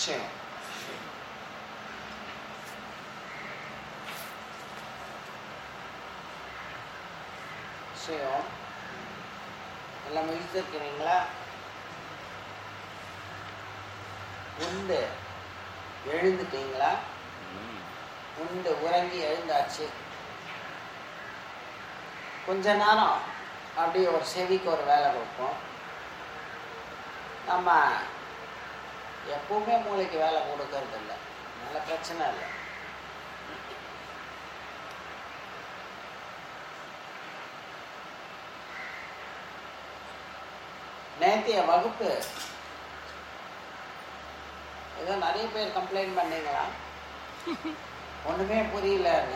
செய்யும். செய்யும். எல்லாம் முடித்திருக்கிறீங்களா? உண்டு எழுந்துட்டீங்களா? உண்டு உறங்கி எழுந்தாச்சு. கொஞ்ச நேரம் அப்படியே ஒரு செவிக்கு ஒரு வேலை கொடுப்போம். நம்ம எப்பவுமே மூளைக்கு வேலை கொடுக்கறது இல்லை, நல்ல பிரச்சனை இல்லை. நேற்றைய வகுப்பு ஏதோ நிறைய பேர் கம்ப்ளைண்ட் பண்ணீங்களா, ஒண்ணுமே புரியலன்னு.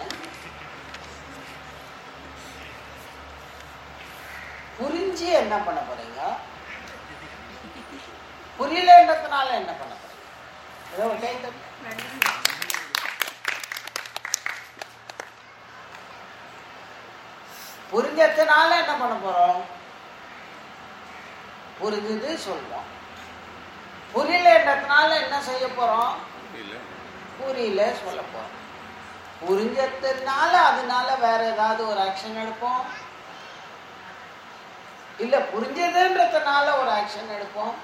புரிஞ்சு என்ன பண்ண போறீங்க? புரியலன்றதுனால என்ன பண்ண போறீங்க? ஏதோ ஒரு கை தட்டு. புரிஞ்சதுனால என்ன பண்ண போறோம்? புரிஞ்சுது சொல்றோம். புரியலன்றதுனால என்ன செய்ய போறோம்? புரியல சொல்ல போறோம். புரிஞ்சதுனால அதனால வேற ஏதாவது ஒரு ஆக்ஷன் எடுப்போம், இல்ல புரிஞ்சதுன்றதுனால ஒரு ஆக்ஷன் எடுப்போம்.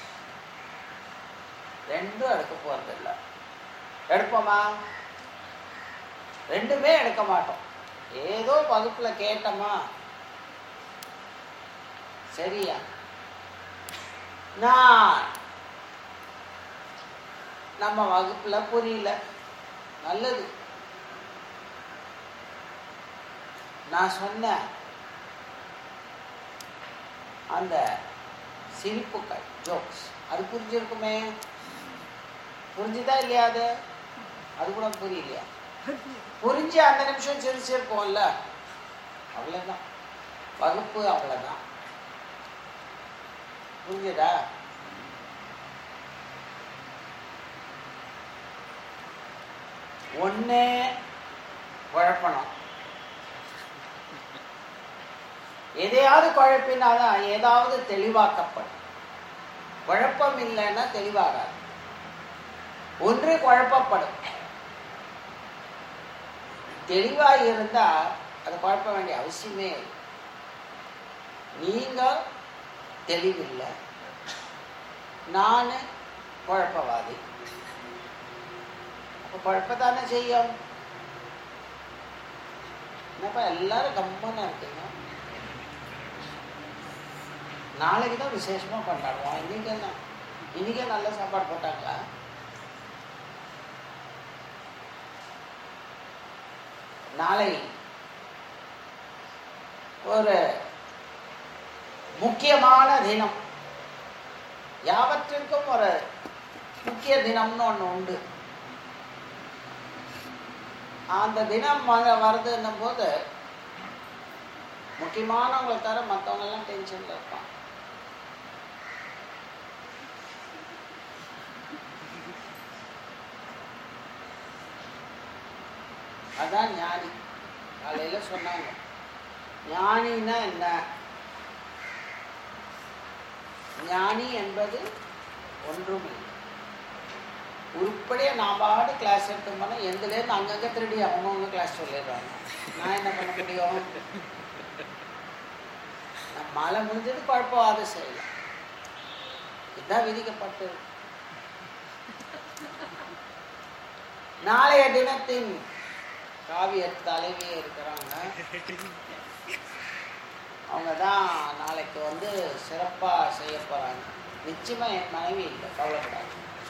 ரெண்டும் எடுக்க போறது இல்ல. எடுப்போமா? ரெண்டுமே எடுக்க மாட்டோம். ஏதோ வகுப்புல கேட்டோமா, சரியா, நான் நம்ம வகுப்புல புரியல, நல்லது. நான் சொன்ன அந்த சிரிப்புகள், ஜோக்ஸ், அது புரிஞ்சிருக்குமே. புரிஞ்சுதா இல்லையா? அது கூட புரியலையா? புரிஞ்சு அந்த நிமிஷம் சிரிச்சிருப்போம்ல, அவ்வளவுதான். வகுப்பு அவ்வளவுதான். புரிஞ்சுதா? ஒண்ணே குழப்பணும். எதையாவது குழப்பினாதான் ஏதாவது தெளிவாக்கப்படும். குழப்பம் இல்லைன்னா தெளிவாகாது. ஒன்று குழப்பப்படும். தெளிவாக இருந்தா அது குழப்ப வேண்டிய அவசியமே இல்லை. நீங்க தெளிவில்லை, நான் குழப்பவாதி. அப்ப குழப்பத்தானே செய்யும். என்னப்பா எல்லாரும் கம்மன்னு இருக்கீங்க? நாளைக்கு தான் விசேஷமா கொண்டாடுவோம். இன்னைக்கே நல்ல சாப்பாடு போட்டாங்களா? நாளை ஒரு முக்கியமான தினம். யாவற்றிற்கும் ஒரு முக்கிய தினம்னு ஒண்ணு உண்டு. அந்த தினம் வருதுன்னும் போது முக்கியமானவங்களை தவிர மற்றவங்க எல்லாம் டென்ஷன்ல இருப்பாங்க. அதான் ஞானி. காலையில சொன்னாங்க, ஞானின்னா என்ன? ஞானி என்பது ஒன்றும் இல்லை. உருப்படியா நான் பாடு கிளாஸ் எடுத்து போனா எதுலேருந்து அங்கங்க திருடி அவங்கவுங்க கிளாஸ் சொல்லிடுறாங்க. நான் என்ன பண்ண முடியும்? நான் மழை முடிஞ்சது குழப்பவாத செய்யலாம். இதுதான் விதிக்கப்பட்டு. நாளைய தினத்தின் காவிய தலைவியே இருக்கிறாங்க. அவங்க தான் நாளைக்கு சிறப்பா செய்ய போறாங்க. நிச்சயமா என் மனைவி இல்லை, கவலைப்படாது.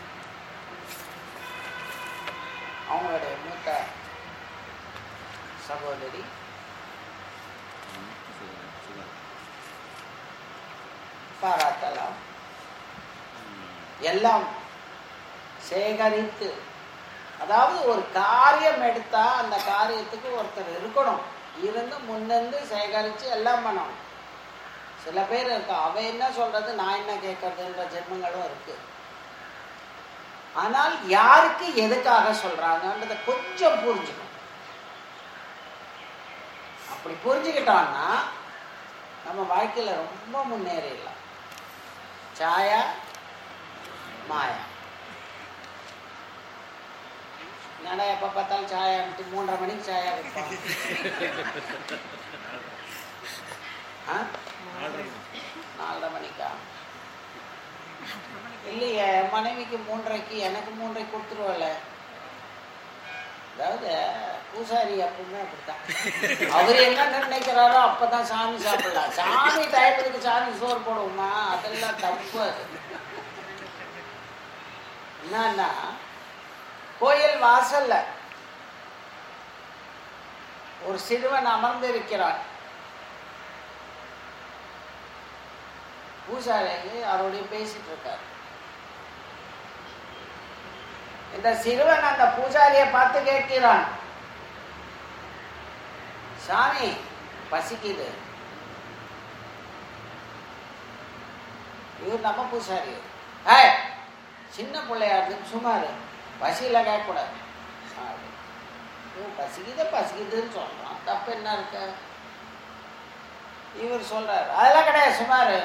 அவங்களுடைய மூத்த சகோதரி பாராட்டலாம். எல்லாம் சேகரித்து, அதாவது ஒரு காரியம் எடுத்தா அந்த காரியத்துக்கு ஒருத்தர் இருக்கணும், இருந்து முன்னிருந்து சேகரித்து எல்லாம் பண்ணணும். சில பேர் இருக்கா, அவ என்ன சொல்றது நான் என்ன கேட்கறதுன்ற ஜென்மங்களும் இருக்கு. ஆனால் யாருக்கு எதுக்காக சொல்றாங்கன்றத கொஞ்சம் புரிஞ்சுக்கணும். அப்படி புரிஞ்சுக்கிட்டோம்னா நம்ம வாழ்க்கையில ரொம்ப முன்னேறிடலாம். சாயா மாயா என்னடா எப்போ பார்த்தாலும் சாயா 3:30 மணிக்கு சாயா வைப்பான். 4:30 மணிக்கா? இல்லையே, மனைவிக்கு 3:30க்கு, எனக்கு 3:30 கொடுத்துருவல. அதாவது பூசாரி எப்பவுமே அப்படித்தான். அவர் என்ன நினைக்கிறாரோ அப்பதான் சாமி சாப்பிடலாம். சாமி டயத்துக்கு சாமி சோறு போடுவோமா? அதெல்லாம் தப்பு. அது என்னன்னா, கோயில் வாசல்ல ஒரு சிறுவன் அமர்ந்து இருக்கிறான். பூசாரி அவருடைய பேசிட்டு இருக்கார். இந்த சிறுவன் அந்த பூசாரியை பார்த்து கேட்கிறான், சாமி பசிக்குது. இவர் நம்ம பூசாரி, சின்ன பிள்ளையா இருக்கு, சுமார் பசியில கேட்கக்கூடாது. பசிக்குது பசிக்குதுன்னு சொல்றான், தப்பு என்ன இருக்கு? இவர் சொல்றாரு, அதெல்லாம் கிடையாது, சுமார்.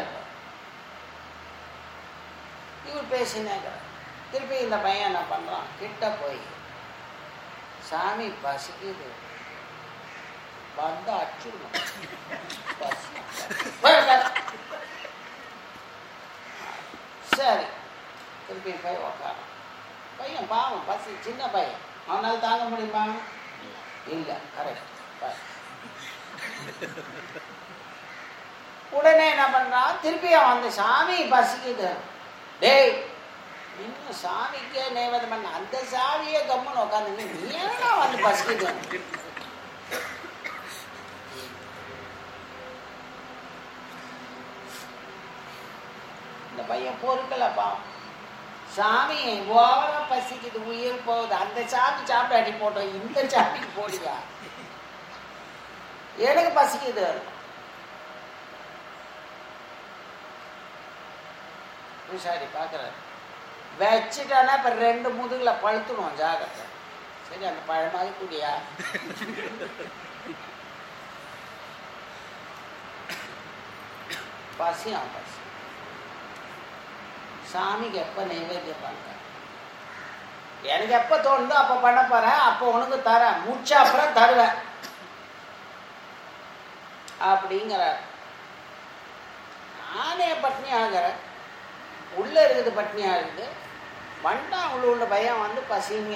இவர் பேசினேங்கிறார். திருப்பி இந்த பையன் என்ன பண்றான், கிட்ட போய், சாமி பசிக்குது, வந்து அச்சுடணும். சரி, திருப்பி போய் உக்காரம். பையன் பாவம், பசி, சின்ன பையன், அவனால தாங்க முடியுமா? இல்லை, கரெக்ட். உடனே என்ன பண்றான், திருப்பி அவன் அந்த சாமி பசிக்குது, டேய் இன்னும் சாமிக்கே நைவேதம் பண்ண, அந்த சாமியே கம்முன்னு உட்காந்து நீ ஏன்னா வந்து பசிக்குது? இந்த பையன் பொறுக்கலப்பா, சாமி ஓவரா பசிக்குது, உயிர் போகுது, அந்த சாமி சாப்பிடாட்டி போட்டோம், இந்த சாமிக்கு போடுவா, எனக்கு பசிக்குது. பூசாரி பார்க்குறாரு, வச்சுட்டானா இப்போ 2 முதுகுல பழுத்துடும், ஜாகிரதை. சரி, அந்த பழமாக கூடியா? பசியாம் பசி. சாமிக்கு எப்போ நைவேத்தியம் பண்ணுறேன், எனக்கு எப்போ தோணுதோ அப்போ பண்ண போகிறேன், அப்போ உனக்கு தரேன், முடிச்ச அப்புறம் தருவேன் அப்படிங்கிறார். நானே பட்னி ஆகிறேன், உள்ளே இருக்குது பட்னி ஆகுது, வண்டா உள்ள பையன் வந்து பசிங்க.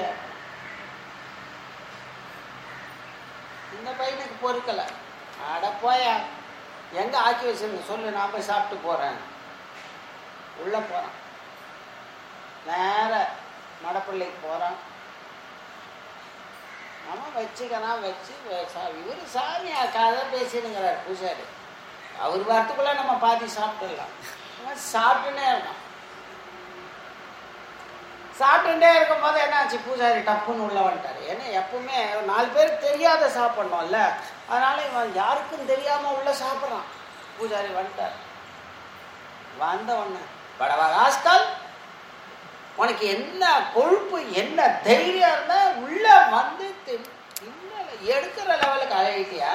இந்த பையனுக்கு பொறுக்கலை. அட போயா, எங்கே ஆக்கி வச்சிருங்க சொல்லு, நான் போய் சாப்பிட்டு போகிறேன். உள்ளே போகிறான், நேர மடப்பள்ளிக்கு போகிறான். நம்ம வச்சுக்கலாம், வச்சு இவர் சாமி கதை பேசிடுங்கிறார் பூசாரி. அவர் வரத்துக்குள்ளே நம்ம பாதி சாப்பிட்டுடலாம். சாப்பிட்டுன்னே இருக்கான். சாப்பிட்டுட்டே இருக்கும் போது என்னாச்சு, பூசாரி டப்புன்னு உள்ள வந்துட்டாரு. ஏன்னா எப்பவுமே 4 பேருக்கு தெரியாத சாப்பிடணும்ல, அதனால இவன் யாருக்கும் தெரியாம உள்ள சாப்பிட்றான். பூசாரி வந்துட்டார். வந்த உடனே, படவா ராஸ்கல், உனக்கு என்ன கொழுப்பு, என்ன தைரியம் இருந்தா உள்ள வந்து எடுக்கிற லெவலுக்கு ஆகிட்டியா?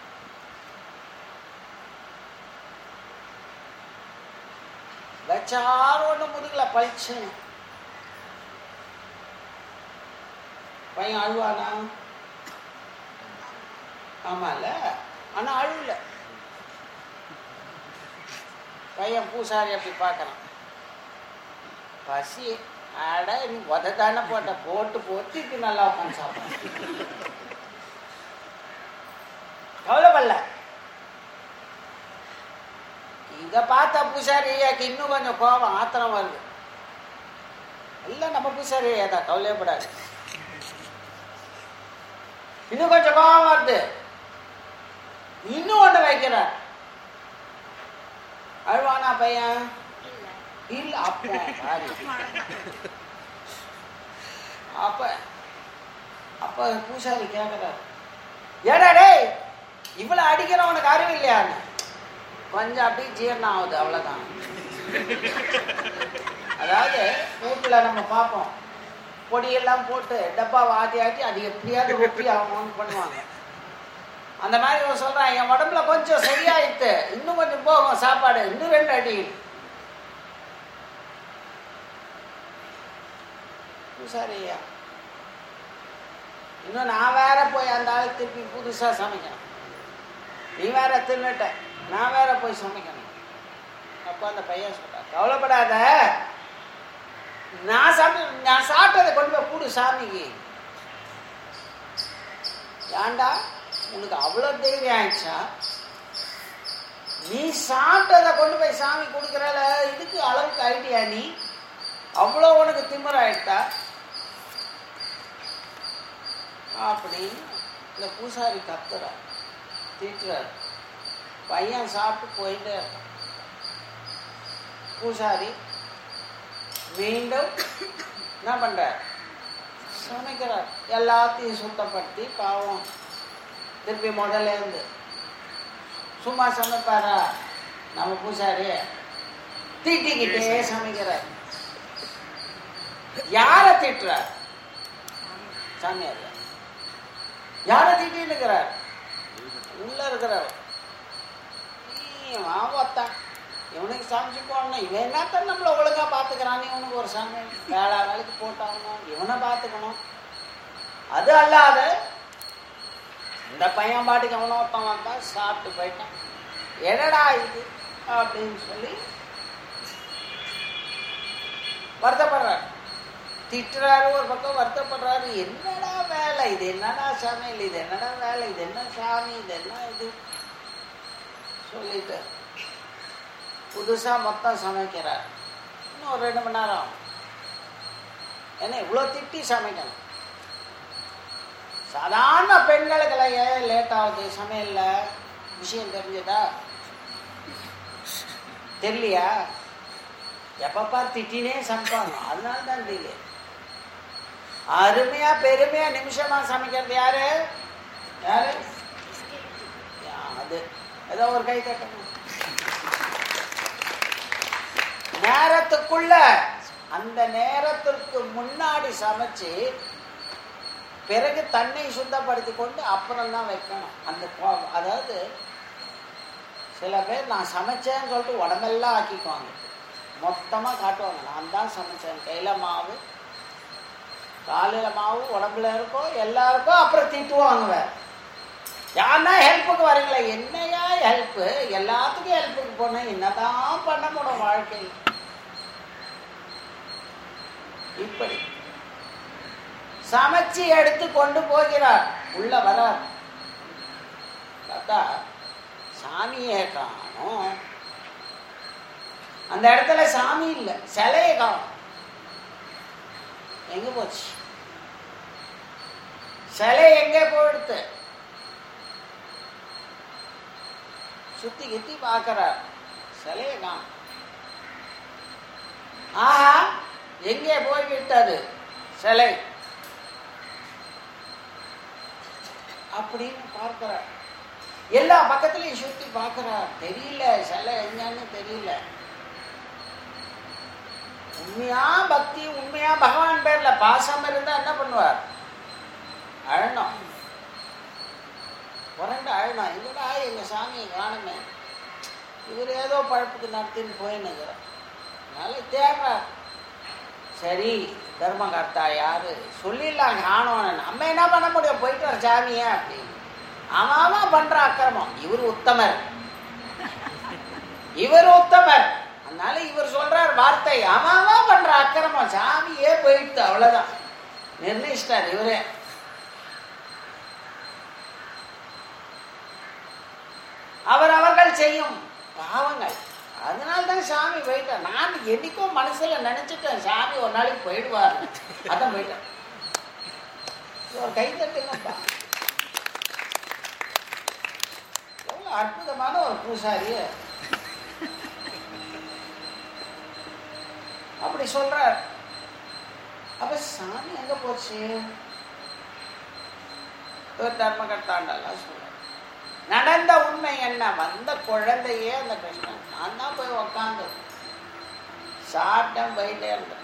வச்சார் ஒண்ணு முதுகுல பழிச்சு. பையன் அழுவானா? ஆமால, ஆனா அழுவல. பையன் பூசாரி அப்படி பார்க்கறான், பசி, அட நீ உதத்தானே போட்ட, போட்டு போட்டு நல்லா உட்காந்து சாப்பிட கவலைப்படல. இதை பார்த்தா பூசாரியாக்கு இன்னும் கொஞ்சம் கோபம், ஆத்திரம் வருது. எல்லாம் நம்ம பூசாரியா தான், கவலையப்படாது. இன்னும் கொஞ்சம் கோபம் வருது, இன்னும் ஒன்று வைக்கிறார். அழுவானா பையன்? இல்ல. அப்ப அப்ப பூசாரி கேட்கிறார், ஏடா டேய் இவ்வளவு அடிக்கிறவனுக்கு அறிவு இல்லையான்னு. கொஞ்சம் அப்படி ஜீரணம் ஆகுது, அவ்வளவுதான். அதாவது வீட்டுல நம்ம பார்ப்போம், பொடியெல்லாம் போட்டு டப்பாவை ஆட்டி ஆட்டி அது எப்படியாவது ரொட்டி ஆகணும்னு பண்ணுவாங்க. அந்த மாதிரி சொல்றான், என் உடம்புல கொஞ்சம் சரியாயிட்டு, இன்னும் கொஞ்சம் போகும் சாப்பாடு, இன்னும் 2 அடி. பூசாரியா இன்னும் நான் வேற போய் அந்த ஆள் திருப்பி புதுசா சமைக்கணும். நீ வேற தின்னுட்ட, நான் வேற போய் சமைக்கணும். அப்போ அந்த பையன் சொல்ற, கவலைப்படாத, நான் சாப்பிட்டதை கொண்டு போய் கூடு சாமிக்கு. ஏண்டா உனக்கு அவ்வளவு தைரியம் ஆயிடுச்சா? நீ சாப்பிட்டதை கொண்டு போய் சாமி கொடுக்கறல, இதுக்கு அளவுக்கு ஐடியா நீ? அவ்வளோ உனக்கு திமிர ஆயிட்டா அப்படின்னு இந்த பூசாரி கத்துறார், திட்டுறார். பையன் சாப்பிட்டு போயிட்டே இருக்கான். பூசாரி மீண்டும் என்ன பண்றார்? சமைக்கிறார். எல்லாத்தையும் சுத்தப்படுத்தி பாவம் திருப்பி முதல்ல இருந்து. சும்மா சமைப்பாரா நம்ம பூசாரி? திட்டிக்கிட்டே சமைக்கிறார். யார திட்டுறார்? சாமியார். யார திட்டின்னு இருக்கிறார்? உள்ள இருக்கிறார். ஆபத்தான் இவனுக்கு சமைச்சு போடணும், இவன் என்னத்தான் நம்மள ஒழுங்கா பாத்துக்கிறான், இவனுக்கு ஒரு சமையல் வேலைக்கு போட்டாகணும், இவனை பாத்துக்கணும். அது அல்லாத இந்த பையன் பாட்டுக்கு அவனை ஒருத்தன் வந்தா சாப்பிட்டு போயிட்டான். என்னடா இது அப்படின்னு சொல்லி வருத்தப்படுறாரு, திட்டுறாரு. ஒரு பக்கம் வருத்தப்படுறாரு. என்னடா வேலை இது, என்னடா சமையல் இது, என்னடா வேலை இது, என்ன சாமி இது, என்ன இது சொல்லிட்டு புதுசா மொத்தம் சமைக்கிறார். இன்னும் ஒரு 2 மணி நேரம் ஆகும். என்ன இவ்வளவு திட்டி சமைக்கணும்? சாதாரண பெண்களுக்கு ஏன் லேட் ஆகுது சமையல்ல? விஷயம் தெரிஞ்சதா? தெரியலையா? எப்பப்பா திட்டினே சமைப்பாங்க, அதனாலதான் தெரியல. அருமையா பெருமையா நிமிஷமா சமைக்கிறது யாரு? யாரு? அது ஏதோ ஒரு கை தட்டணும். நேரத்துக்குள்ள அந்த நேரத்திற்கு முன்னாடி சமைச்சு பிறகு தன்னை சுத்தப்படுத்தி கொண்டு அப்புறம் தான் வைக்கணும். அந்த அதாவது சில பேர் நான் சமைச்சேன்னு சொல்லிட்டு உடம்பெல்லாம் ஆக்கிக்குவாங்க, மொத்தமா காட்டுவாங்க நான் தான் சமைச்சேன். கையில மாவு, காலையில மாவு உடம்புல இருக்கும் எல்லாருக்கும். அப்புறம் திட்டுவாங்க, யாருன்னா ஹெல்ப்புக்கு வரீங்களா? என்னையா ஹெல்ப்பு? எல்லாத்துக்கும் ஹெல்ப்புக்கு போன என்னதான் பண்ண முடியும் வாழ்க்கையில்? இப்படி சமைச்சு எடுத்து கொண்டு போகிறார். உள்ள வரார், பார்த்தா சாமியே காணும். அந்த இடத்துல சாமி இல்லை, சிலையை காணும். எங்க போச்சு சிலை? எங்க போயிடுத்து? சுத்தி கித்தி பார்க்கிறார், சிலையை காணும். ஆஹா, எங்கே போய்விட்டது சிலை அப்படின்னு பார்க்கிறார். எல்லா பக்கத்திலையும் சுத்தி பார்க்கிறார், தெரியல சிலை எங்கன்னு தெரியல. உண்மையா பக்தி, உண்மையா பகவான் பேர்ல பாசம் இருந்தா என்ன பண்ணுவார்? அழணும், புரண்டு அழணும். இல்லடா எங்க சாமியை காணுமே, இவர் ஏதோ பழப்புக்கு நடத்தின்னு போயின்னுங்கிறார். அதனால தேடுறார். சரி தர்மகர்த்தா யாரு சொல்லிடலாம் காணோன்னு. நம்ம என்ன பண்ண முடியும்? போயிட்டு வர சாமிய அப்படின்னு. ஆமாமா பண்ற அக்கிரமம். இவர் உத்தமர், இவர் உத்தமர். அதனால இவர் சொல்றார் வார்த்தை, ஆமாமா பண்ற அக்கிரமம், சாமியே போயிட்டு அவ்வளவுதான் நிர்ணயிச்சிட்டார் இவரே. அவர்கள் செய்யும் பாவங்கள், அதனால்தான் சாமி போயிட்டார். நான் என்னைக்கும் மனசுல நினைச்சிட்டேன் சாமி ஒரு நாளைக்கு போயிடுவார், அதான் போயிட்டேன். ஒரு கை தட்டுங்கப்பா. எவ்வளவு அற்புதமான ஒரு பூசாரி. அப்படி சொல்றார். அப்ப சாமி எங்க போச்சு? தர்மகர்த்தாண்டெல்லாம் சொல்ற. நடந்த உண்மை என்ன? வந்த குழந்தையே அந்த கிருஷ்ணன். நான் தான் போய் உக்காந்து சாப்பிட்டேன், போயிட்டே இருந்தேன்.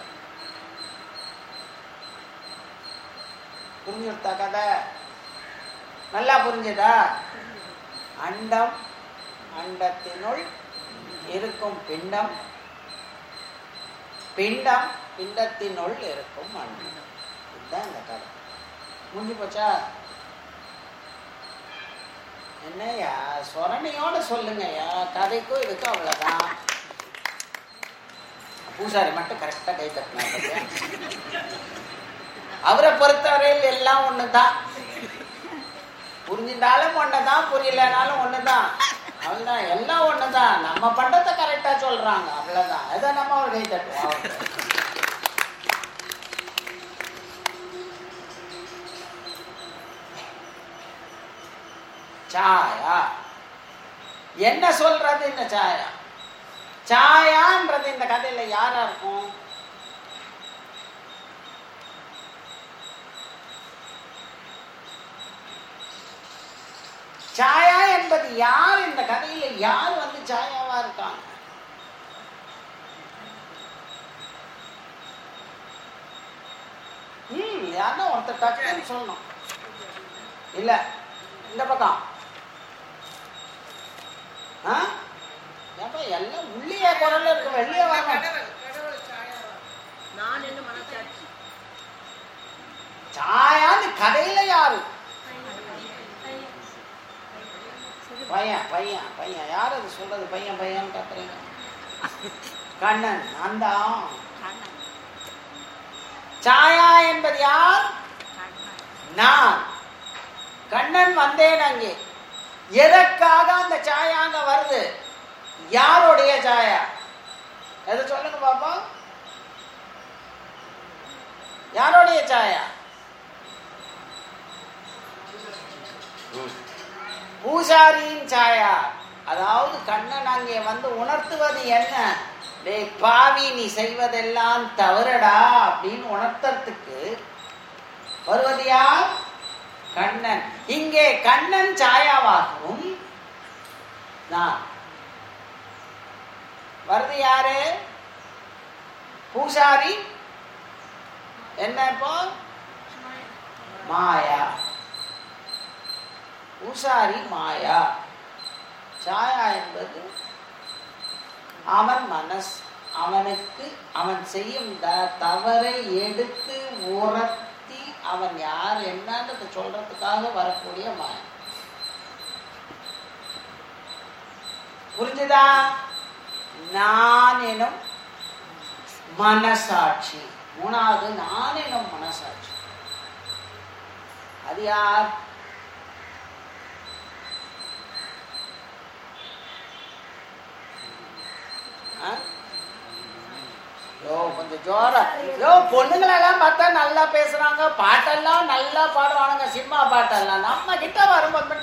புரிஞ்சுட்டா கதை? நல்லா புரிஞ்சுதா? அண்டம், அண்டத்தினுள் இருக்கும் பிண்டம், பிண்டம் பிண்டத்தினுள் இருக்கும் அண்டம். இதுதான் இந்த கதை. முடிஞ்சு போச்சா? என்னையா சொரணையோட சொல்லுங்கய்யா, கதைக்கும் இதுக்கும் அவ்வளவுதான். பூசாரி மட்டும் கரெக்டா கை தட்டினாங்க. அவரை பொறுத்தவரையில் எல்லாம் ஒண்ணுதான், புரிஞ்சிருந்தாலும் ஒண்ணுதான், புரியலனாலும் ஒண்ணுதான், அவ்வளவுதான், எல்லாம் ஒண்ணுதான். நம்ம பண்டத்தை கரெக்டா சொல்றாங்க, அவ்வளவுதான். அதை நம்ம ஒரு கை தட்டுவோம். சாயா என்ன சொல்றது? இந்த சாயா சாயான்றது இந்த கதையில யாரா இருக்கும்? சாயா என்பது யார்? இந்த கதையில யார் வந்து சாயாவா இருக்காங்க? யாருன்னா ஒருத்தர் டக்குன்னு சொல்லணும். இல்ல இந்த பக்கம் எல்லாம் உள்ளிய குரல் இருக்கு, வெளியே வரணும். சாயான்னு கதையில யாரு? பையன் பையன் பையன் யார் அது சொல்றது? பையன் பையன் கத்துறீங்க. கண்ணன். அந்த சாயா என்பது யார்? நான் கண்ணன் வந்தேன் அங்கே. எதற்காக அந்த சாயா அங்க வருது? யாருடைய சாயா? எதை சொல்லுங்க பாப்பா. யாருடைய சாயா? பூசாரியின் சாயா. அதாவது கண்ணன் அங்கே வந்து உணர்த்துவது என்ன? டேய் பாவி, நீ செய்வதெல்லாம் தவறடா அப்படின்னு உணர்த்தறதுக்கு வருவது யார்? கண்ணன். இங்கே கண்ணன் சாயாவாகவும் நான் வருது யாரு? பூசாரி. என்ன இப்போ? மாயா. பூசாரி மாயா. சாயா என்பது அவன் மனசு. அவனுக்கு அவன் செய்யும் தவறை எடுத்து உரத்தி அவன் யார் என்னன்னு சொல்றதுக்காக வரக்கூடிய மாயா. புரிஞ்சுதா? நான் எனும் மனசாட்சி. மூணாவது நான் எனும் மனசாட்சி. அது யார்? கொஞ்சம் ஜோரா. பொண்ணுங்களெல்லாம் பார்த்தா நல்லா பேசுறாங்க, பாட்டெல்லாம் நல்லா பாடுவானுங்க, சினிமா பாட்டெல்லாம். நம்ம கிட்ட வரும்போது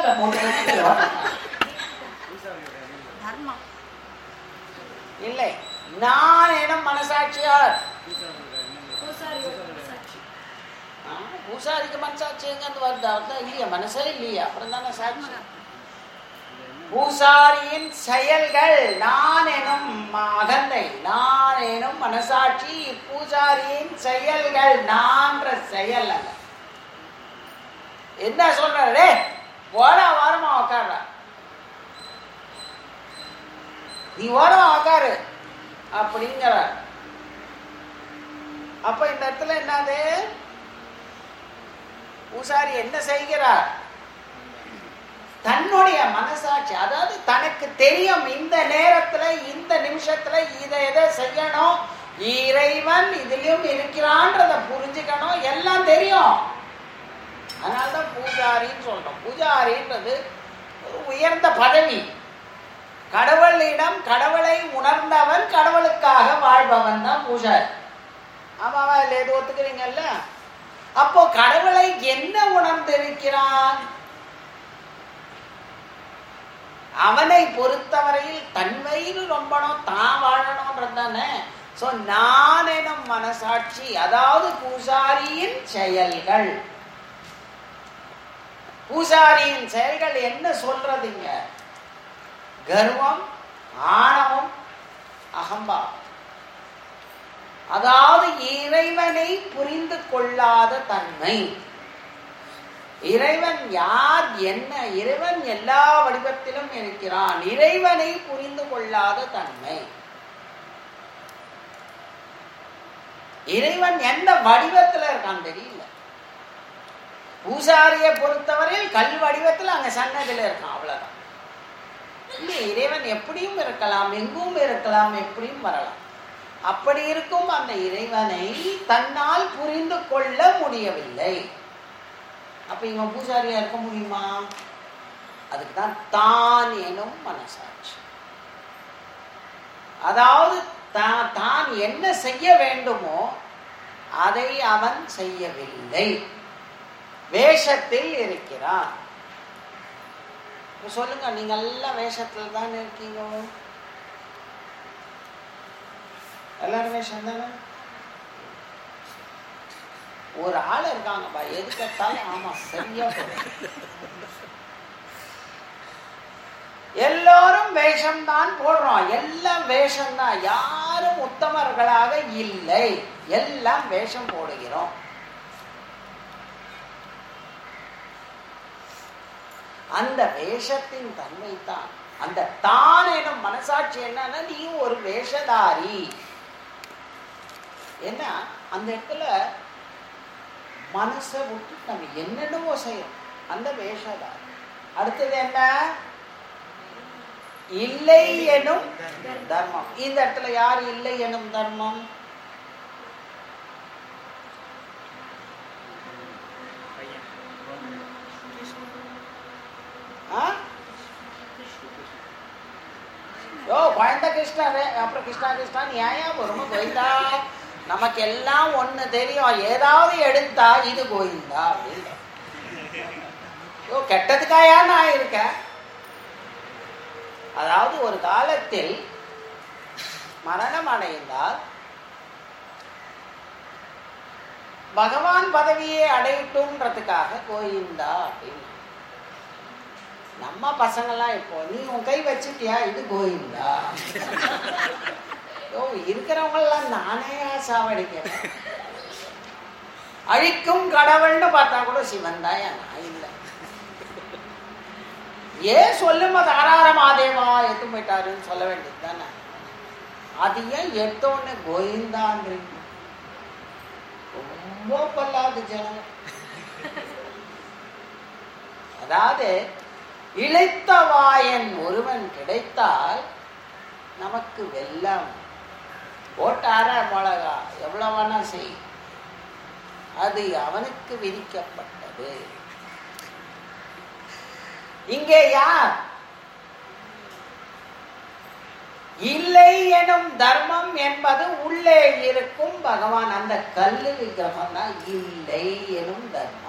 இல்லை. நான் எனும் மனசாட்சியார். பூசாரிக்கு மனசாட்சி எங்க வருது? அவர்தான் இல்லையா, மனசே இல்லையா, அப்புறம் தானே சாட்சி. பூசாரியின் செயல்கள் நான் எனும் அகந்தை, நான் எனும் மனசாட்சி. பூசாரியின் செயல்கள் நான்ற செயல் அல்ல. என்ன சொல்ற? ஓடா வாரமா உக்காடுற, நீ ஓரமா உக்காரு அப்படிங்கிற. அப்ப இந்த இடத்துல என்னது? பூசாரி என்ன செய்கிறார்? தன்னுடைய மனசாட்சி, அதாவது தனக்கு தெரியும் இந்த நேரத்துல இந்த நிமிஷத்துல இதை எதை செய்யணும், இறைவன் இதிலும் இருக்கிறான்றத புரிஞ்சுக்கணும், எல்லாம் தெரியும். அதனால்தான் பூஜாரின்னு சொல்றோம். பூஜாரின்றது ஒரு உயர்ந்த பதவி. கடவுளிடம் கடவுளை உணர்ந்தவன், கடவுளுக்காக வாழ்பவன் தான் பூஜாரி. ஆமாவா இல்லை? எது ஒத்துக்கிறீங்கல்ல? அப்போ கடவுளை என்ன உணர்ந்திருக்கிறான்? அவனை பொறுத்தவரையில் தன் வயிறு ரொம்பணும், தான் வாழணும்ன்றது தானே. சோ நான் எனும் மனசாட்சி, அதாவது பூசாரியின் செயல்கள். பூசாரியின் செயல்கள் என்ன சொல்றதுங்க? கர்வம், ஆணவம், அகம்பா. அதாவது இறைவனை புரிந்து கொள்ளாத தன்மை. இறைவன் யார், என்ன? இறைவன் எல்லா வடிவத்திலும் இருக்கிறான். இறைவனை புரிந்து கொள்ளாத தன்மை. இறைவன் எந்த வடிவத்தில் இருக்கான் தெரியல. பூசாரியை பொறுத்தவரையில் கல் வடிவத்தில் அங்க சன்னதியில் இருக்கான், அவ்வளவுதான். இல்லை, இறைவன் எப்படியும் இருக்கலாம், எங்கும் இருக்கலாம், எப்படியும் வரலாம். அப்படி இருக்கும் அந்த இறைவனை தன்னால் புரிந்து கொள்ள முடியவில்லை. அப்ப இவன் பூசாரியா இருக்க முடியுமா? அதுக்குதான் தான் எனும் மனசாட்சி. அதாவது தான் என்ன செய்ய வேண்டுமோ அதை அவன் செய்யவில்லை, வேஷத்தில் இருக்கிறான். சொல்லுங்க, நீங்க எல்லாம் வேஷத்தில் தான் இருக்கீங்க. எல்லாரும் வேஷம் தானே. ஒரு ஆள் இருக்காங்கப்பா, எது கேட்டாலும் ஆமா சரியா எல்லாரும் வேஷம் தான் போடுறோம், எல்லாம் வேஷம் தான். யாரும் உத்தமர்களாக இல்லை, எல்லாம் வேஷம் போடுகிறோம். அந்த வேஷத்தின் தன்மை தான். அந்த தான் எனும் மனசாட்சி என்னன்னா, நீ ஒரு வேஷதாரி. என்ன அந்த இடத்துல மனசை விட்டு நம்ம என்னென்னவோ செய்யறோம், அந்த வேஷதாரி. அடுத்தது என்ன? இல்லை எனும் தர்மம். இந்த இடத்துல யார் இல்லை எனும் தர்மம்? குழந்தை கிருஷ்ணரு, அப்புறம் கிருஷ்ணா கிருஷ்ணா நியாயம் ரொம்ப கோவிந்தா. நமக்கு எல்லாம் ஒண்ணு தெரியும், ஏதாவது எடுத்தா இது கோவிந்தா அப்படின்னு. கெட்டதுக்காயா நான் இருக்கேன். அதாவது ஒரு காலத்தில் மரணம் அடைந்தால் பகவான் பதவியை அடையட்டும்ன்றதுக்காக கோவிந்தா அப்படின்னு. நம்ம பசங்கள்லாம் இப்போ நீ உன் கை வச்சுட்டியா, இது கோவிந்தா. இருக்கிறவங்க எல்லாம் நானே சாவடிக்கிறேன். அழிக்கும் கடவுள்னு பார்த்தா கூட சிவன் தான், நான் இல்லை. ஏன் சொல்லுமா தாராரமாதேவா எத்து போயிட்டாருன்னு சொல்ல வேண்டியது தானே. அது ஏன் எடுத்தோன்னு கோவிந்தான்றீங்க? ரொம்ப பல்லாது ஜனம். அதாவது இளைத்த வாயன் ஒருவன் கிடைத்தால் நமக்கு வெல்லம். போட்டார மிளகா எவ்வளவானா செய், அது அவனுக்கு விதிக்கப்பட்டது. இங்கே யார் இல்லை எனும் தர்மம் என்பது உள்ளே இருக்கும் பகவான். அந்த கல்லு விக்கிரகம் தான் இல்லை எனும் தர்மம்.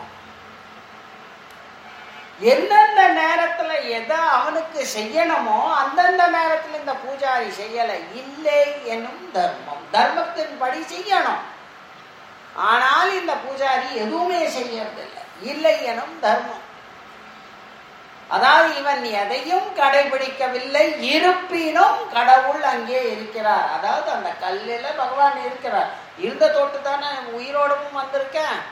எந்தெந்த நேரத்துல எதை அவனுக்கு செய்யணுமோ அந்தந்த நேரத்தில் இந்த பூஜாரி செய்யல. இல்லை எனும் தர்மம், தர்மத்தின் படி செய்யணும். ஆனால் இந்த பூஜாரி எதுவுமே செய்யறதில்லை, இல்லை எனும் தர்மம். அதாவது இவன் எதையும் கடைபிடிக்கவில்லை, இருப்பினும் கடவுள் அங்கே இருக்கிறார். அதாவது அந்த கல்லில பகவான் இருக்கிறார். இருந்த தொட்டு தானே உயிரோடவும் வந்திருக்கேன்.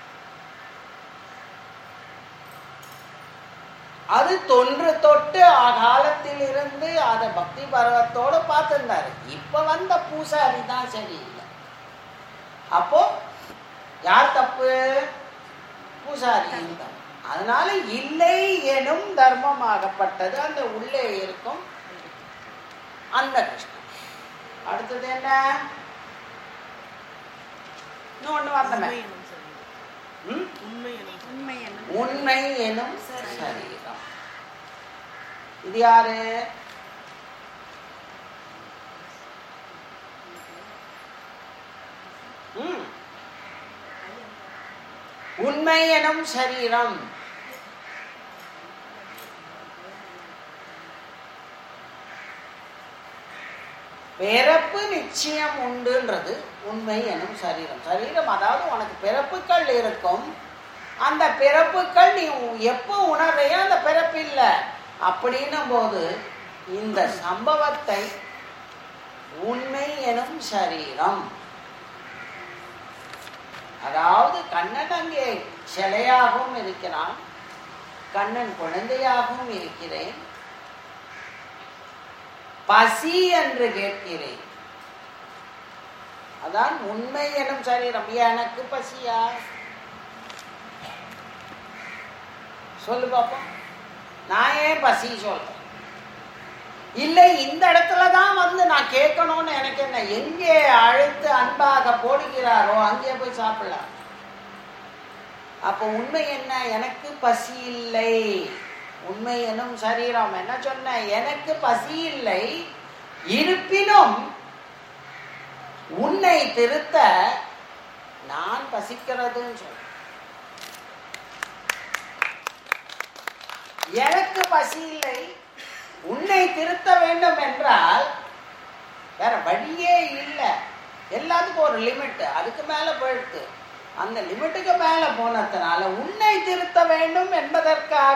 அது தொன்று தொட்டு காலத்தில் இருந்து அதை பக்தி பருவத்தோடு பார்த்திருந்தாரு. இப்ப வந்த பூசாரி தான் சரியில்லை. அப்போ யார் தப்பு? பூசாரி தப்பு. அதனால இல்லை எனும் தர்மமாகப்பட்டது அந்த உள்ளே இருக்கும் அந்த கிருஷ்ணன். அடுத்தது என்ன? இன்னொன்னு வந்தமே, உண்மை எனும் சரீரம். இது யாரு? உண்மை எனும் சரீரம். பிறப்பு நிச்சயம் உண்டுன்றது உண்மை எனும் சரீரம். சரீரம் அதாவது உனக்கு பிறப்புகள் இருக்கும். அந்த பிறப்புகள் நீ எப்போ உணர்றையோ அந்த பிறப்பு இல்லை அப்படின்னும் போது இந்த சம்பவத்தை உண்மை எனும் சரீரம். அதாவது கண்ணன் அங்கே சிலையாகவும் இருக்கிறான், கண்ணன் குழந்தையாகவும் இருக்கிறேன், பசி என்று கேட்கிறேன். அதான் உண்மை எனும் சரீரம். எனக்கு பசியா? சொல்லு பாப்போம். நான் ஏன் பசி சொல்றேன்? இல்லை, இந்த இடத்துலதான் வந்து நான் கேட்கணும்னு எனக்கு என்ன? எங்கே அழைத்து அன்பாக போடுகிறாரோ அங்கே போய் சாப்பிடலாம். அப்போ உண்மை என்ன? எனக்கு பசி இல்லை. உண்மை எனும் சரீரம் என்ன சொன்ன? எனக்கு பசி இல்லை, இருப்பினும் உன்னை திருத்த நான் பசிக்கிறதுன்னு சொல்ல. எனக்கு பசி இல்லை, உன்னை திருத்த வேண்டும் என்றால் வேற வழியே இல்லை. எல்லாத்துக்கும் ஒரு லிமிட், அதுக்கு மேல போயிடுது. அந்த லிமிட்டுக்கு மேல போனதுனால உன்னை திருத்த வேண்டும் என்பதற்காக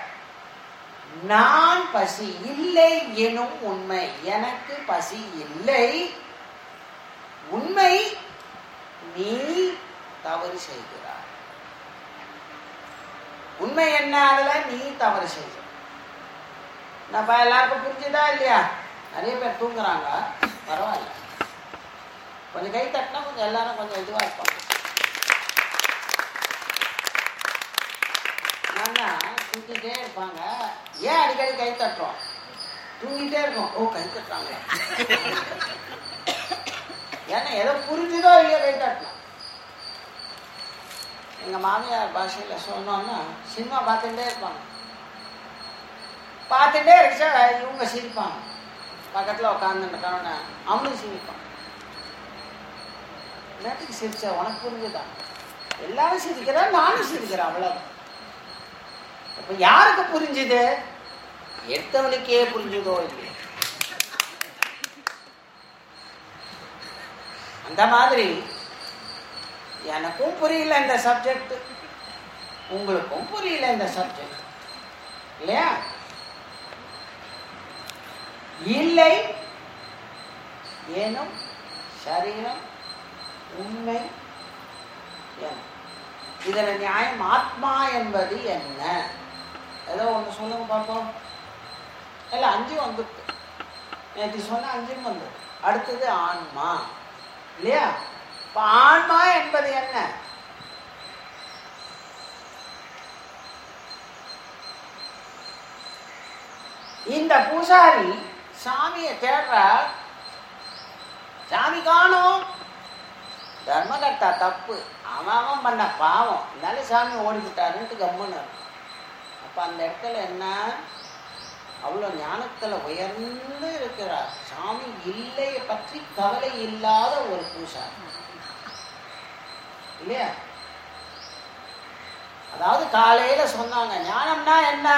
நான் பசி இல்லை எனும் உண்மை. எனக்கு பசி இல்லை, உண்மை நீ தவறு செய்கிறாய். உண்மை என்ன? அதுல நீ தவறு செய்ய. நம்ம எல்லாருக்கும் புரிஞ்சுதா இல்லையா? நிறைய பேர் தூங்குறாங்க, பரவாயில்ல, கொஞ்சம் கை தட்டினா கொஞ்சம் எல்லாரும் கொஞ்சம் இதுவா இருப்பாங்க. ஆனா தூங்கிட்டே இருப்பாங்க. ஏன் அடிக்கடி கை தட்டுறோம்? தூங்கிட்டே இருக்கும். ஓ, கை தட்டுறாங்க, ஏன்னா ஏதோ புரிஞ்சுதோ இல்லையோ கை தட்டலாம். எங்க மாமியார் பாஷையில சொன்னோம்னா சினிமா பார்த்துட்டே இருப்பாங்க. பார்த்துட்டே இருந்துச்சா இவங்க சிரிப்பாங்க, பக்கத்துல உட்காந்துருக்கான அவனும் சிரிப்பான். நேற்றுக்கு சிரிச்ச உனக்கு புரிஞ்சுதான்? எல்லாரும் சிரிக்கிறா, நானும் சிரிக்கிறேன், அவ்வளவு. இப்ப யாருக்கு புரிஞ்சுது? எடுத்தவனுக்கே புரிஞ்சுதோ இல்லையா? அந்த மாதிரி எனக்கும் புரியல இந்த சப்ஜெக்ட், உங்களுக்கும் புரியல இந்த சப்ஜெக்ட் இல்லையா? இல்லை ஏனும் சரீரம் உண்மை. இதுல நியாயம் ஆத்மா என்பது என்ன? ஏதோ ஒண்ணு சொல்லுங்க பார்ப்போம். இல்ல 5 வந்துட்டு, நேற்று சொன்ன 5 வந்தது. அடுத்தது ஆன்மா இல்லையா? இப்ப ஆன்மா என்பது என்ன? இந்த பூசாரி சாமியை தேடுறார், சாமி காணோம். தர்மகர்த்தா தப்பு, அவன் பண்ண பாவம், அதனால சாமி ஓடிவிட்டாருன்ட்டு கம்முன்னு. அப்ப அந்த இடத்துல என்ன? அவ்வளவு ஞானத்துல உயர்ந்து இருக்கிறார். சாமி இல்லை பற்றி கவலை இல்லாத ஒரு பூசாரி இல்லையா? அதாவது காலையில சொன்னாங்க, ஞானம்னா என்ன?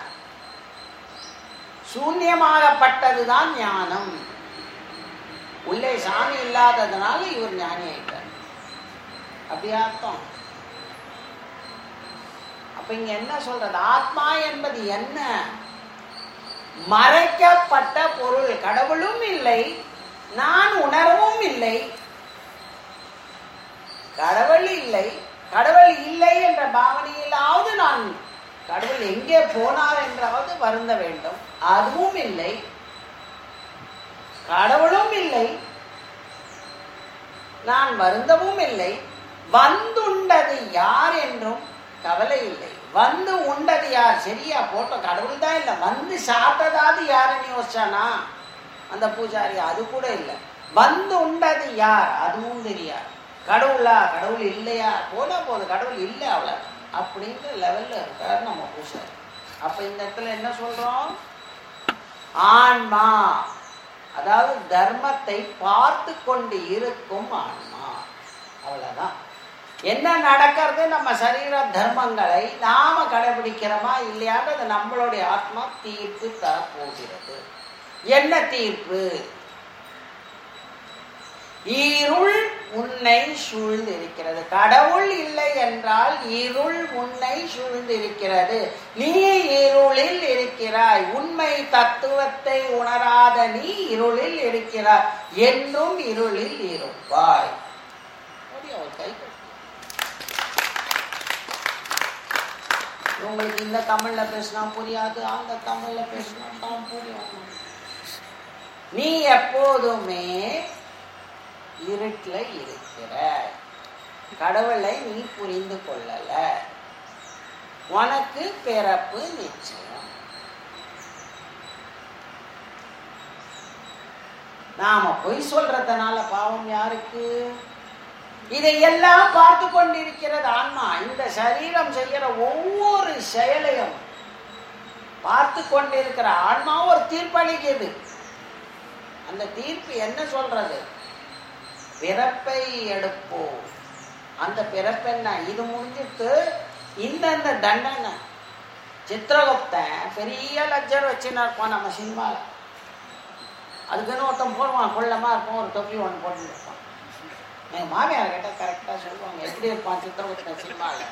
சூன்யமாகப்பட்டதுதான் ஞானம். உள்ளே சாமி இல்லாததுனால இவர் ஞானி ஆயிட்டார், அப்படி அர்த்தம். அப்ப இங்க என்ன சொல்றது? ஆத்மா என்பது என்ன? மறைக்கப்பட்ட பொருள். கடவுளும் இல்லை, நான் உணரவும் இல்லை. கடவுள் இல்லை, கடவுள் இல்லை என்ற பாவனையிலாவது நான் கடவுள் எங்கே போனார் என்றாவது வருந்த வேண்டும். அதுவும் இல்லை, கடவுளும் இல்லை, நான் வருந்தவும் இல்லை. வந்துண்டது யார் என்றும் கவலை இல்லை. வந்து உண்டது யார்? சரியா போட்ட கடவுள் தான் இல்லை, வந்து சாப்பிட்டதாவது யாருன்னு யோசிச்சானா அந்த பூஜாரி? அது கூட இல்லை. வந்து உண்டது யார்? அதுவும் தெரியாது. கடவுளா? கடவுள் இல்லையா? போனா போது, கடவுள் இல்லை அவ்வளவு அப்படிங்கிற லெவல்ல இருக்காரு நம்ம பூசாரி. அப்ப இந்த இடத்துல என்ன சொல்றோம்? ஆன்மா, அதாவது தர்மத்தை பார்த்து கொண்டு இருக்கும் ஆன்மா, அவ்வளவுதான். என்ன நடக்கிறது? நம்ம சரீர தர்மங்களை நாம கடைபிடிக்கிறோமா இல்லையான்றது நம்மளுடைய ஆத்மா தீர்ப்பு தரப்போகிறது. என்ன தீர்ப்பு? இருள் உன்னை சூழ்ந்து இருக்கிறது. கடவுள் இல்லை என்றால் இருள் உன்னை சூழ்ந்து இருக்கிறது. நீ இருளில் இருக்கிறாய். உண்மை தத்துவத்தை உணராத நீ இருளில் இருக்கிறாய், என்றும் இருளில் இருப்பாய். உங்களுக்கு இந்த தமிழ்ல பேசினா புரியாது, அந்த தமிழ்ல பேசினா தான் புரியும். நீ எப்போதுமே இருட்டுல இருக்கிற. கடவுளை நீ புரிந்து கொள்ளல. உனக்கு பிறப்பு நிச்சயம். நாம பொய் சொல்றதுனால பாவம் யாருக்கு? இதையெல்லாம் பார்த்து கொண்டிருக்கிறது ஆன்மா. இந்த சரீரம் செய்யற ஒவ்வொரு செயலையும் பார்த்து கொண்டிருக்கிற ஆன்மா ஒரு தீர்ப்பளிக்குது. அந்த தீர்ப்பு என்ன சொல்றது? பிறப்பை எடுப்போம். அந்த பிறப்பென்ன? இது முடிஞ்சிட்டு இந்த தண்டனை. சித்திரகுப்தன் பெரிய லட்சர் வச்சுன்னு இருப்பான் நம்ம சினிமாவில். அதுக்குன்னு ஒருத்தன் போடுவான், கொள்ளமா இருப்பான், ஒரு தொப்பி ஒன்று போட்டு இருப்பான். எங்கள் மாமியார் கிட்ட கரெக்டாக சொல்லுவாங்க எப்படி இருப்பான் சித்திரகுப்தன் சினிமாவில்.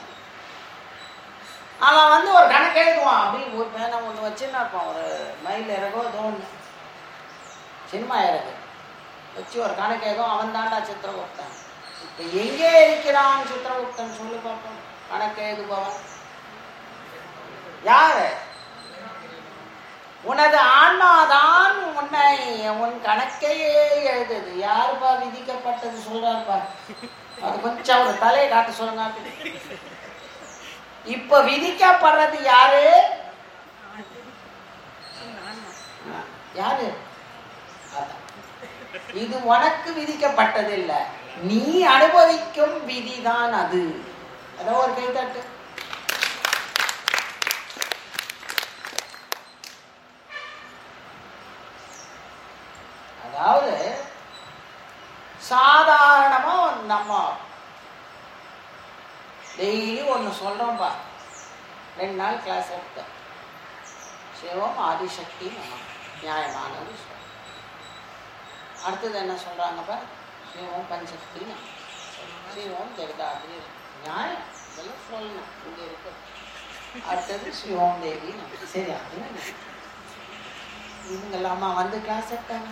அவன் ஒரு கணக்கு எழுதுவான். அப்படி ஒரு பேனை ஒன்று வச்சுன்னு இருப்பான், ஒரு மைல் இறகோ தோணு சினிமா இறகு வச்சு ஒரு கணக்கு எழுதும். அவன் தாண்டா சித்திரகுப்தன். இப்போ எங்கே இருக்கிறான் சித்திரகுப்தன் சொல்லு பார்ப்போம். கணக்கு எழுதுபவன் யாரு? உனது ஆன்மாதான் உன்னை உன் கணக்கையே எழுதுது. யாருப்பா விதிக்கப்பட்டது சொல்றாருப்பா? அது கொஞ்சம் ஒரு தலையை காட்ட சொல்லுங்க. இப்ப விதிக்கப்படுறது யாரு? யாரு? இது உனக்கு விதிக்கப்பட்டது இல்ல, நீ அனுபவிக்கும் விதிதான் அது. அதான் ஒரு கைத்தட்டு. அதாவது சாதாரணமா நம்ம டெய்லி ஒன்று சொல்றோம்பா. 2 நாள் கிளாஸ் எடுத்த சிவம் ஆதிசக்தி நியாயமானது. அடுத்தது என்ன சொல்றாங்கப்பா? சிவம் பஞ்சசக்தி, சிவம் ஜெகதாதிரி நியாயம். இதெல்லாம் சொல்லணும், இங்க இருக்கு. அடுத்தது சிவம் தேவி. சரி, அது இவங்களாமா கிளாஸ் எடுத்தாங்க.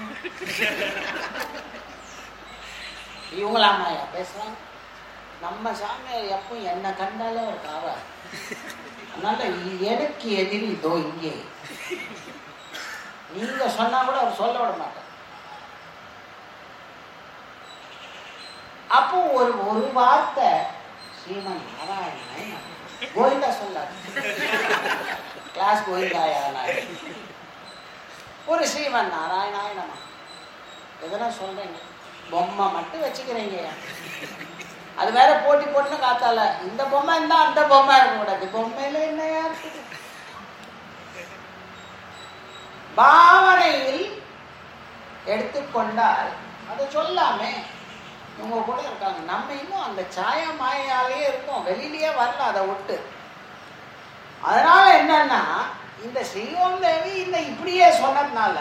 இவங்களாமாயா பேசுறாங்க. நம்ம சாமியார் எப்போ என்ன கண்டாலே ஒரு காவா. அதனால எனக்கு எதிரி இதோ இங்கே. நீங்க சொன்னா கூட அவர் சொல்ல விட மாட்டார். அப்போ ஒரு வார்த்தை ஸ்ரீமன் நாராயண கோவிந்தா சொல்லாது. கிளாஸ் கோவிந்தாயா ஒரு ஸ்ரீமன் நாராயணாய நம. இதெல்லாம் சொல்றீங்க, பொம்மை மட்டும் வச்சுக்கிறீங்க. அது வேற போட்டி போட்டுன்னு காத்தால இந்த பொம்மை இருந்தா அந்த பொம்மை இருக்கக்கூடாது. பொம்மையில என்னையா இருக்குது? பாவனையில் எடுத்துக்கொண்டால் அதை சொல்லாமே. இவங்க கூட இருக்காங்க. நம்ம இன்னும் அந்த சாயா மாயாலேயே இருக்கோம், வெளியிலேயே வரல அதை விட்டு. அதனால என்னன்னா, இந்த ஸ்ரீஓம் தேவி இந்த இப்படியே சொன்னதுனால,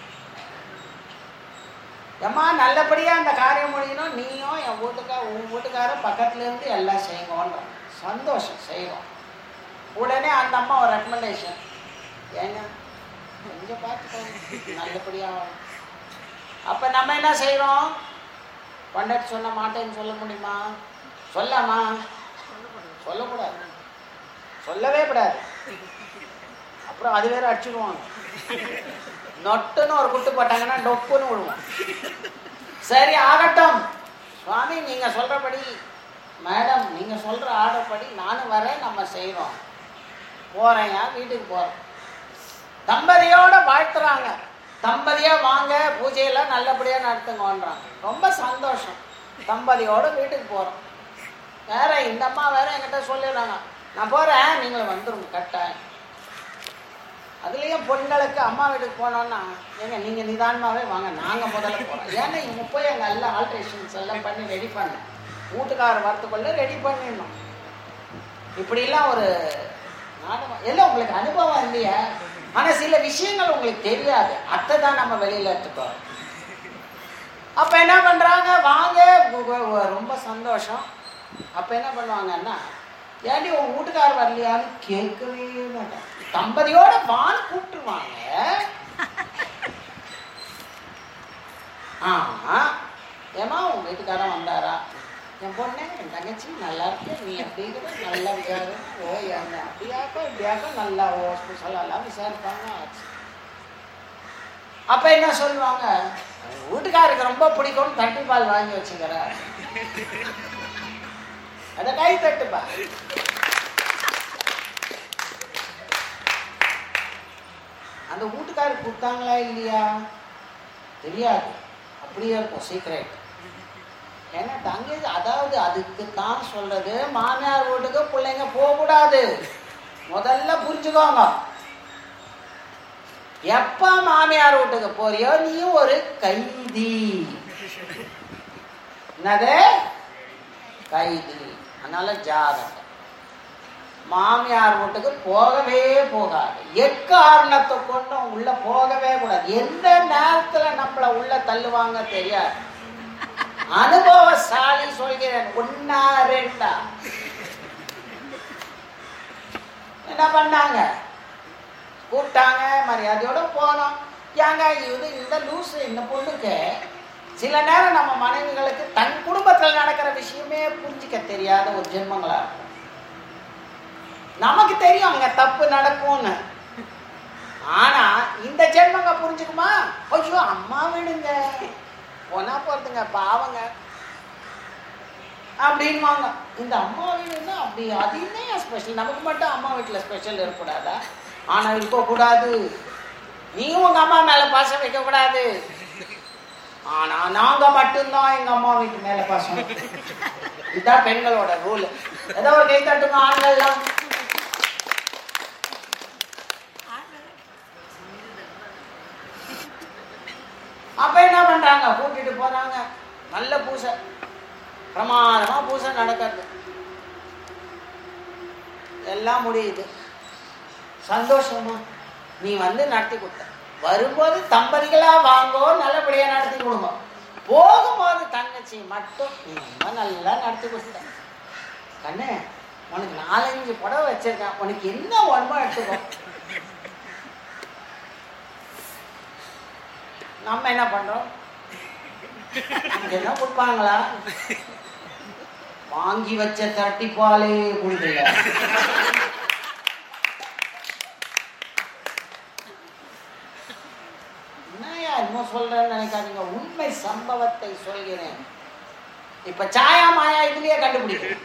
எம்மா நல்லபடியா அந்த காரியம் முடியணும், நீயும் என் உன் வீட்டுக்காரர் பக்கத்துல இருந்து எல்லாம் செய்யுங்கன்ற சந்தோஷம் செய்வோம். உடனே அந்த அம்மா ஒரு ரெக்கமெண்டேஷன், ஏங்க கொஞ்சம் பார்த்துக்கோங்க நல்லபடியா. அப்ப நம்ம என்ன செய்யறோம்? பண்டட் சொன்ன மாட்டேன்னு சொல்ல முடியுமா? சொல்லாமா? சொல்லக்கூடாது, சொல்லவே கூடாது. அப்புறம் அது வேற அடிச்சுடுவாங்க. நொட்டுன்னு ஒரு குட்டு போட்டாங்கன்னா டொப்புன்னு விடுவோம். சரி ஆகட்டும் சுவாமி, நீங்க சொல்றபடி, மேடம் நீங்க சொல்ற ஆர்டர் படி நானும் வரேன், நம்ம செய்யறோம். போறேன், வீட்டுக்கு போறேன். தம்பதியோட வாழ்த்துறாங்க. தம்பதியா வாங்க, பூஜையெல்லாம் நல்லபடியா நடத்துங்கன்றாங்க. ரொம்ப சந்தோஷம். தம்பதியோட வீட்டுக்கு போறோம். வேற இந்த அம்மா வேற என்கிட்ட சொல்லிடுறாங்க, நான் போறேன் நீங்களும் வந்துருங்க கட்டாயம். அதுலேயும் பொண்களுக்கு அம்மா வீட்டுக்கு போனோன்னா, ஏங்க நீங்கள் நிதானமாகவே வாங்க, நாங்கள் முதல்ல போகிறோம். ஏன்னா இவங்க போய் அங்கே எல்லாம் ஆல்ட்ரேஷன்ஸ் எல்லாம் பண்ணி ரெடி பண்ண, வீட்டுக்காரர் வரத்துக்குள்ளே ரெடி பண்ணிடணும். இப்படிலாம் ஒரு நாடகம் எல்லாம் உங்களுக்கு அனுபவம் இல்லையா? ஆனால் சில விஷயங்கள் உங்களுக்கு தெரியாது, அதை தான் நம்ம வெளியில் எடுத்துக்கிறோம். அப்போ என்ன பண்ணுறாங்க, வாங்க ரொம்ப சந்தோஷம். அப்போ என்ன பண்ணுவாங்கன்னா, ஏன்டி உன் வீட்டுக்காரர் வரலையான்னு கேட்கவே மாட்டாங்க. தம்பதியோட வான் கூப்பிட்டுருவாங்க. ஆமா ஏமா உன் வீட்டுக்காரன் வந்தாரா? என் பொண்ணு என் தங்கச்சி நல்லா இருக்கு, நீ எப்படி இருக்கிற, நல்லா விசாரி. ஓ என்ன அப்படியாக்கோ இப்படியாக்கோ நல்லா சொல்லலாம் விசாரிப்பாங்க. அப்ப என்ன சொல்லுவாங்க, வீட்டுக்காருக்கு ரொம்ப பிடிக்கும்னு தட்டி பால் வாங்கி வச்சுக்கிற, அத கை தட்டுப்பா. அந்த வீட்டுக்காரருக்கு கொடுத்தாங்களா இல்லையா தெரியாது, அப்படியே இருக்கும் சீக்ரெட். ஏன்னா தங்க அதாவது அதுக்கு தான் சொல்றது, மாமியார் வீட்டுக்கு பிள்ளைங்க போகக்கூடாது. முதல்ல புரிஞ்சுக்கோங்க, எப்ப மாமியார் வீட்டுக்கு போறியோ நீ ஒரு கைதி. என்னது கைதி. அதனால ஜாகிரதை, மாமியார் வீட்டுக்கு போகவே போகாது. எக்காரணத்தை கொண்டும் உள்ள போகவே கூடாது. எந்த நேரத்துல நம்மள உள்ள தள்ளுவாங்க தெரியாது. அனுபவசாலி சொல்கிறேன். ஒன்னா ரெண்டா என்ன பண்ணாங்க, கூப்பிட்டாங்க, மரியாதையோட போனோம். ஏங்க இது இந்த லூசு இந்த பொண்ணுக்கு சில நேரம் நம்ம மனைவிகளுக்கு தன் குடும்பத்தில் நடக்கிற விஷயமே புரிஞ்சிக்க தெரியாத ஒரு ஜென்மங்களா இருக்கும். நமக்கு தெரியும் அங்க தப்பு நடக்கும்னு, ஆனா இந்த ஜென்மங்க புரிஞ்சுக்குமா? ஐயோ அம்மா விடுங்க, போனா போறதுங்க, பாவங்க அப்படின்வாங்க. இந்த அம்மா வீடுன்னா அப்படி அது என்ன ஸ்பெஷல்? நமக்கு மட்டும் அம்மா வீட்டுல ஸ்பெஷல் இருக்கக்கூடாதா? ஆனா இருக்கக்கூடாது. நீ உங்க அம்மா மேல பாசம் வைக்க கூடாது. ஆனா நாங்க மட்டும்தான் எங்க அம்மா வீட்டு மேல பாசம். இதுதான் பெண்களோட ரூல். ஏதோ ஒரு கை தட்டுங்க ஆண்கள்லாம். அப்ப என்ன பண்றாங்க, கூட்டிட்டு போறாங்க. நல்ல பூசை, பிரமாதமா பூசை நடக்கிறது, எல்லாம் முடியுது. சந்தோஷமா நீ வந்து நடத்தி கொடுத்த. வரும்போது தம்பதிகளா வாங்கோ, நல்லபடியா நடத்தி கொடுங்க. போகும்போது தங்கச்சி மட்டும் நீ ரொம்ப நல்லா நடத்தி கொடுத்த. கண்ணு உனக்கு 4-5 புடவை வச்சிருக்கேன், உனக்கு என்ன உடம்பா எடுத்துக்கோ. நம்ம என்ன பண்றோம், நமக்கு என்ன கொடுப்பாங்களா? வாங்கி வச்ச தட்டிப்பாலே குடிக்கல. என்னையா இன்னும் சொல்றேன்னு நினைக்காதீங்க, உண்மை சம்பவத்தை சொல்கிறேன். இப்ப சாயா மாயா இதுலயே கண்டுபிடிக்கிறேன்.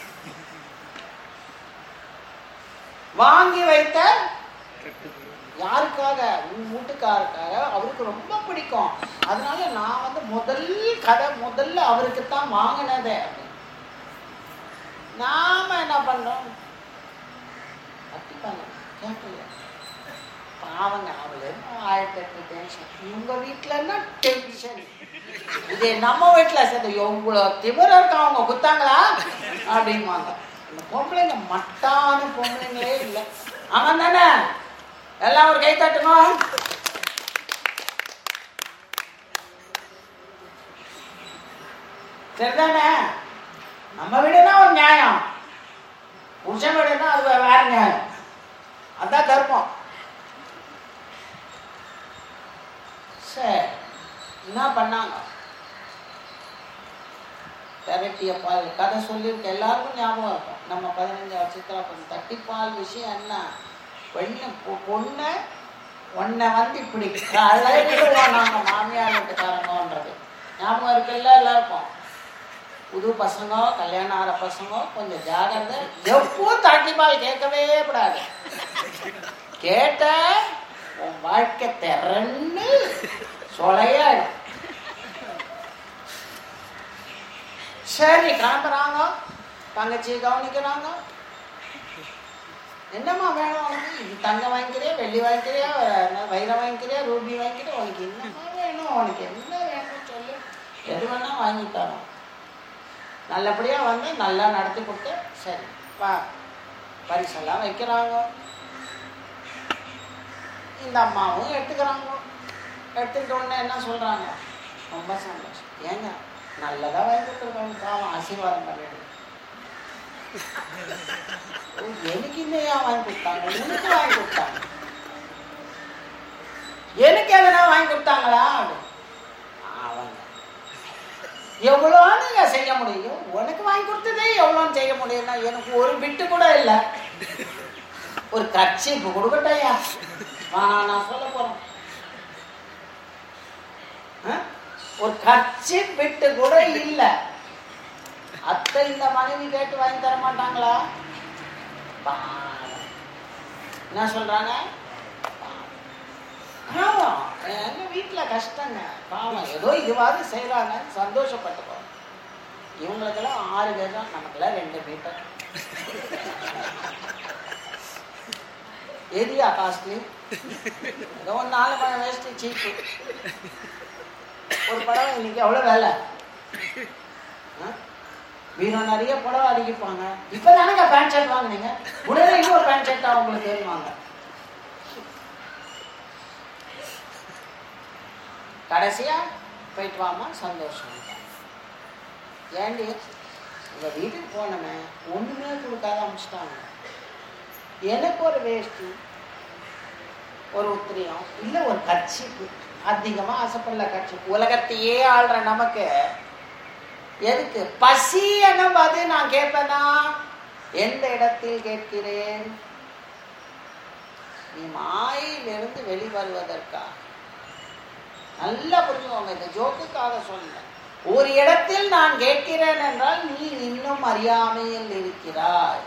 வாங்கி வைத்த யாருக்காக? உன் வீட்டுக்காருக்காக. அவருக்கு ரொம்ப பிடிக்கும், அதனால நான் வந்து முதல்ல அவருக்கு தான் வாங்கினதே. நாம என்ன பண்றோம், கட்டிப்பாங்க கேட்கல. பாவங்க அவளு 1008 டென்ஷன். இவங்க வீட்டுலன்னா டென்ஷன். இதே நம்ம வீட்டுல சேர்ந்து எவ்வளவு திமிர இருக்கா, அவங்க குத்தாங்களா அப்படின்வாங்க. இந்த பொம்பளைங்க மட்டான பொம்பளைங்களே இல்லை. அவன் தானே எல்லாம் ஒரு கை தட்டணும். சரிதானே? நம்ம வீடுனா ஒரு நியாயம், புருஷன் வீடுனா அது வேற நியாயம். அதான் தர்மம். சரி, என்ன பண்ணாங்க? திரட்டிய பால் கதை சொல்லியிருக்க எல்லாருக்கும் ஞாபகம் இருக்கும். நம்ம 15வது சித்திரா பொண்ணு தட்டிப்பால் விஷயம் என்ன? பொண்ணு உன்னை வந்து இப்படி களைவிடுவோம் நாங்க மாமியார் வீட்டுக்காரங்கன்றது ஞாபகம் இருக்குல்ல எல்லாருக்கும். புது பசங்க, கல்யாணம் ஆகிற பசங்க கொஞ்சம் ஜாகிரதை. எப்போ தட்டிப்பால் கேட்கவே கூடாது. கேட்ட உன் வாழ்க்கை திறன்னு சொலையாடும். சரி, கிளம்புறாங்க. தங்கச்சி கவனிக்கிறாங்க. என்னம்மா வேணும் உனக்கு? இது தங்கம் வாங்கிக்கிறியா, வெள்ளி வாங்கிக்கிறியா, வைரம் வாங்கிக்கிறியா, ரூபி வாங்கிக்கிறியா, உனக்கு என்னம்மா வேணும், உனக்கு என்ன வேணும்னு சொல்லு, எது வேணா வாங்கித்தாரோம். நல்லபடியா வந்து நல்லா நடத்தி கொடுத்து சரி வா பரிசெல்லாம் வைக்கிறாங்க. இந்த அம்மாவும் எடுத்துக்கிறாங்க. எடுத்துக்கிட்ட உடனே என்ன சொல்றாங்க, ரொம்ப சந்தோஷம். ஏங்க நல்லதா வாங்கி கொடுத்துருக்காங்க, பாவம் ஆசீர்வாதம் பண்ணிடு. எனக்கு இன்னையா வாங்கி கொடுத்தாங்க, எனக்கு வாங்கி கொடுத்தாங்க, எனக்கு எதனா வாங்கி கொடுத்தாங்களா? அவங்க எவ்வளோன்னு செய்ய முடியும், உனக்கு வாங்கி கொடுத்ததே எவ்வளோன்னு செய்ய முடியும்னா எனக்கு ஒரு பிட்டு கூட இல்லை. ஒரு கர்ச்சீப்பு கொடுக்கட்டையா, நான் சொல்ல போறேன். ஒரு கர்ச்சீப் பிட்டு கூட இல்லை. அத்தை இந்த மனைவி கேட்டு வாங்கி தர மாட்டாங்களா? என்ன சொல்றாங்க? ஆமா, எங்க வீட்டுல கஷ்டங்க, பாவம், ஏதோ இதுவாது செய்யறாங்கன்னு சந்தோஷப்பட்டுக்கோ. இவங்களுக்கெல்லாம் 6 பேர் தான், நமக்கெல்லாம் 2 மீட்டர். எதியா காஸ்ட்லி? ஏதோ 4 பழம் வேஸ்ட் சீப்பு. ஒரு படம் இன்னைக்கு எவ்வளவு வேலை? வீரம் நிறைய புடவை அடிக்கிப்பாங்க. இப்ப தானங்க பேண்ட் ஷர்ட் வாங்கினீங்க, உடனே இன்னொரு பேண்ட் ஷர்ட் அவங்களுக்கு தெரியுமாங்க. கடைசியா போயிட்டு வாமா, சந்தோஷம். ஏண்டி உங்க வீட்டுக்கு போனமே ஒண்ணுமே கொடுக்காத அமிச்சிட்டாங்க. எனக்கு ஒரு வேஷ்டி, ஒரு உத்திரியம், இல்ல ஒரு கர்ச்சீப்பு, அதிகமா ஆசைப்படல கர்ச்சீப்பு. உலகத்தையே ஆள்ற நமக்கு எதுக்கு பசி என்னது நான் கேட்பேனா? எந்த இடத்தில் கேட்கிறேன்? நீ மாயிலிருந்து வெளிவருவதற்கா? நல்லா புரிஞ்சுக்கோங்க, இந்த ஜோக்குக்காக சொல்ல. ஒரு இடத்தில் நான் கேட்கிறேன் என்றால் நீ இன்னும் அறியாமையில் இருக்கிறாய்.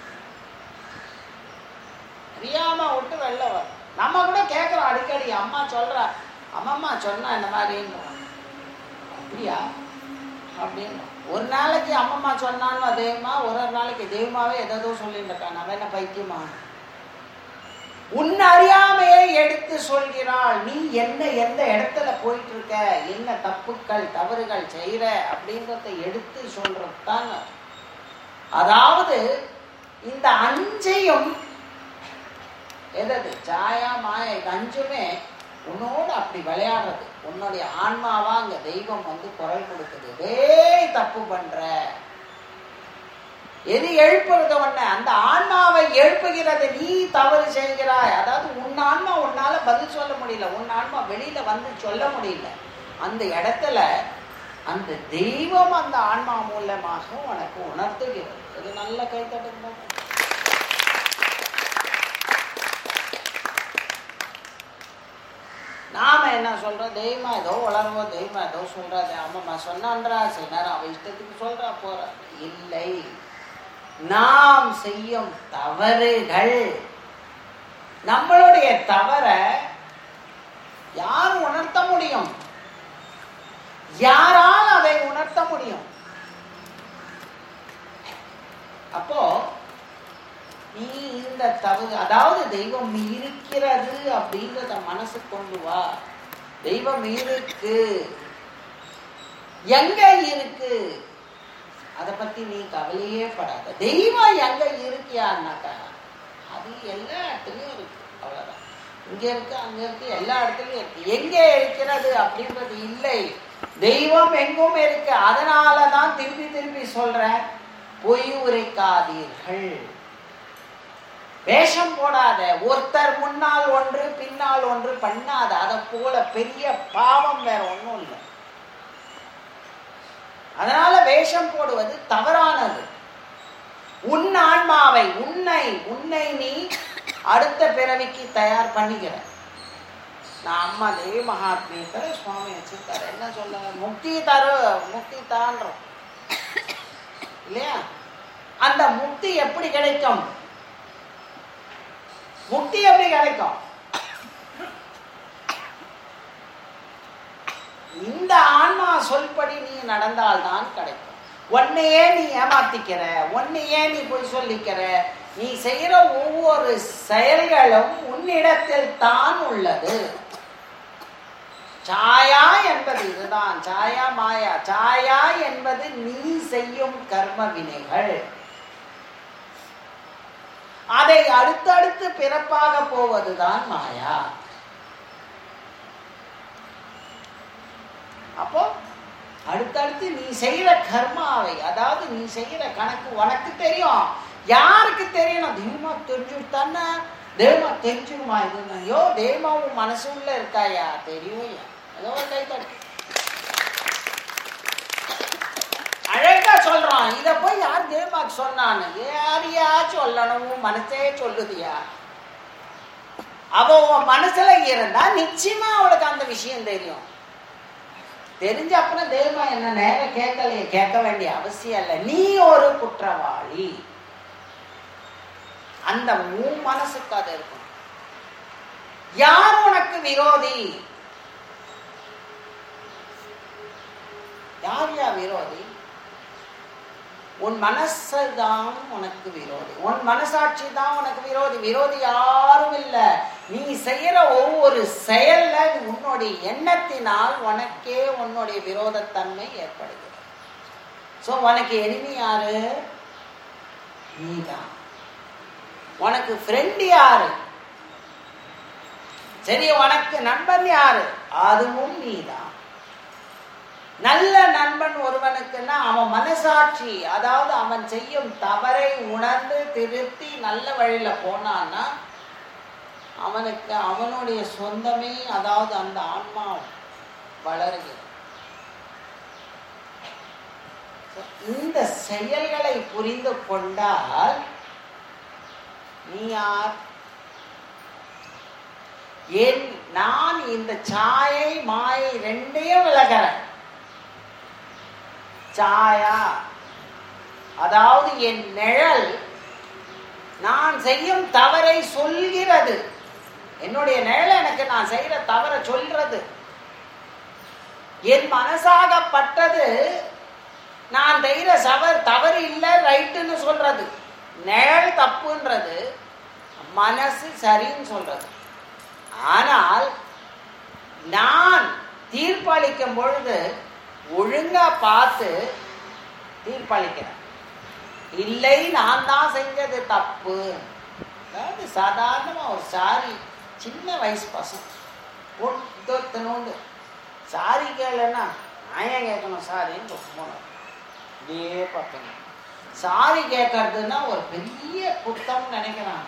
அறியாம விட்டு வெளில வர. நம்ம கூட கேட்கிறோம் அடிக்கடி, அம்மா சொல்றா, அம்மம்மா சொன்னா இந்த மாதிரி அப்படியா அப்படின்னு. ஒரு நாளைக்கு அம்மம்மா சொன்னாலும் அதேமா, ஒரு நாளைக்கு தெய்வமாவே எதோ சொல்லிட்டு இருக்கான். அவன் என்ன பைத்தியமா? உன் அறியாமையை எடுத்து சொல்கிறாள். நீ என்ன எந்த இடத்துல போயிட்டு இருக்க, என்ன தப்புக்கள் தவறுகள் செய்யற அப்படின்றத எடுத்து சொல்றதுதான். அதாவது இந்த 5ஐயும் எதது சாயா மாயா, இது 5மே உன்னோடு அப்படி விளையாடுறது. உன்னுடைய ஆன்மாவா அங்க தெய்வம் குரல் கொடுக்குது, டேய் தப்பு பண்ற. எது எழுப்புறது? ஒண்ணு அந்த ஆன்மாவை எழுப்புகிறது, நீ தவறு செய்கிறாய். அதாவது உன் ஆன்மா உன்னால பதில் சொல்ல முடியல, உன் ஆன்மா வெளியில சொல்ல முடியல. அந்த இடத்துல அந்த தெய்வம் அந்த ஆன்மா மூலமாக உனக்கு உணர்த்துகிறது. இது நல்ல கைத்தட்டு. நாம என்ன சொல்றோம்? தெய்வமா ஏதோ வளருவோம், தெய்வமா ஏதோ சொல்றாது, அம்மா சொன்னான்றா, சில நேரம் அவ இஷ்டத்துக்கு சொல்றா போற. இல்லை, நாம் செய்யும் தவறுகள், நம்மளுடைய தவற யார் உணர்த்த முடியும்? யாரால் அதை உணர்த்த முடியும்? அப்போ நீ இந்த தவறு, அதாவது தெய்வம் இருக்கிறது அப்படின்றத மனசு கொண்டு வா. தெய்வம் இருக்கு, எங்க இருக்கு அதை பத்தி நீ கவலையே படாத. தெய்வம் எங்க இருக்கியான்னாக்கா அது எல்லா இடத்துலயும் இருக்கு, அவ்வளவுதான். இங்க இருக்கு, அங்க இருக்கு, எல்லா இடத்துலயும் இருக்கு. எங்க இருக்கிறது அப்படின்றது இல்லை, தெய்வம் எங்கும் இருக்கு. அதனாலதான் திருப்பி திருப்பி சொல்றேன், பொய் உரைக்காதீர்கள், வேஷம் போடாத. ஒருத்தர் முன்னால் ஒன்று பின்னால் ஒன்று பண்ணாத. அதை போல பெரிய பாவம் வேற ஒன்றும் இல்லை. அதனால வேஷம் போடுவது தவறானது. உன் ஆன்மாவை, உன்னை நீ அடுத்த பிறவிக்கு தயார் பண்ணிக்கிற. நான் அம்மா தேவி மகாத்மியத்தை சுவாமி வச்சிருக்காரு. என்ன சொல்ல? முக்தி தான்றோம் இல்லையா? அந்த முக்தி எப்படி கிடைக்கும்? முக்தி எப்படி கிடைக்கும்? இந்த ஆன்மா சொல்படி நீ நடந்தால்தான் கிடைக்கும். உன்னையே நீ ஏமாத்திக்கிற, உன்னையே நீ போய் சொல்லிக்கிற. நீ செய்யற ஒவ்வொரு செயல்களும் உன்னிடத்தில் தான் உள்ளது. சாயா என்பது இதுதான், சாயா மாயா. சாயா என்பது நீ செய்யும் கர்ம வினைகள். அதை அடுத்தடுத்து பிறப்பாக போவதுதான் மாயா. அப்போ அடுத்தடுத்து நீ செய்யற கர்மாவை, அதாவது நீ செய்யற கணக்கு உனக்கு தெரியும். யாருக்கு தெரியணும்? தெய்வமா தெரிஞ்சுட்டான்னா, தெய்வமா தெரிஞ்சுருமா? இது ஐயோ தெய்வமாவும் மனசு உள்ள இருக்காயா? தெரியும். ஏதோ ஒரு கை தட்டு அழகா சொல்றான். இத போய் யார் தெய்வமாக்கு சொன்னான்னு யாரையா சொல்லணும்? மனசே சொல்லுதியா? அவ மனசுல இருந்தா நிச்சயமா அவளுக்கு அந்த விஷயம் தெரியும். தெரிஞ்ச அப்புறம் தெய்வமா என்ன நேரம் கேட்கலையே, கேட்க வேண்டிய அவசியம் இல்லை. நீ ஒரு குற்றவாளி. அந்த மனசுக்கு அது இருக்கும். யார் உனக்கு விரோதி? யார் விரோதி? உன் மனசுதான் உனக்கு விரோதி. உன் மனசாட்சி தான் உனக்கு விரோதி. விரோதி யாரும் இல்லை. நீ செய்யற ஒவ்வொரு செயல்ல உன்னுடைய எண்ணத்தினால் உனக்கே உன்னுடைய விரோதத்தன்மை ஏற்படுகிறது. சோ உனக்கு எனிமி யாரு? நீதான். உனக்கு ஃப்ரெண்ட் யாரு? சரி, உனக்கு நண்பன் யாரு? அதுவும் நீதான். நல்ல நண்பன் ஒருவனுக்குன்னா அவன் மனசாட்சி, அதாவது அவன் செய்யும் தவறை உணர்ந்து திருத்தி நல்ல வழியில போனான்னா அவனுக்கு அவனுடைய சொந்தமே, அதாவது அந்த ஆன்மா வளருகிறது. இந்த செயல்களை புரிந்து கொண்டால் நீ யார்? ஏன் நான் இந்த சாயை மாயை ரெண்டையும் விலகிறேன். சாயா அதாவது என் நிழல் நான் செய்யும் தவறை சொல்கிறது. என்னுடைய நிழல் எனக்கு நான் செய்யற தவறை சொல்றது. என் மனசாகப்பட்டது நான் செய்யற தவறு இல்லை ரைட்டுன்னு சொல்றது. நிழல் தப்புன்றது, மனசு சரின்னு சொல்றது. ஆனால் நான் தீர்ப்பளிக்கும் பொழுது ஒழுங்கா பார்த்து தீர்ப்பளிக்கிறேன். இல்லை, நான் தான் செஞ்சது தப்பு. அதாவது சாதாரணமா ஒரு சாரி, சின்ன வயசு பசங்க ஒருத்தனோண்டு சாரி கேளுன்னா நான் ஏன் கேட்கணும் சாரின்னு போனோம். இப்படியே பார்ப்பேங்க. சாரி கேட்கறதுன்னா ஒரு பெரிய குத்தம் நினைக்கிறாங்க.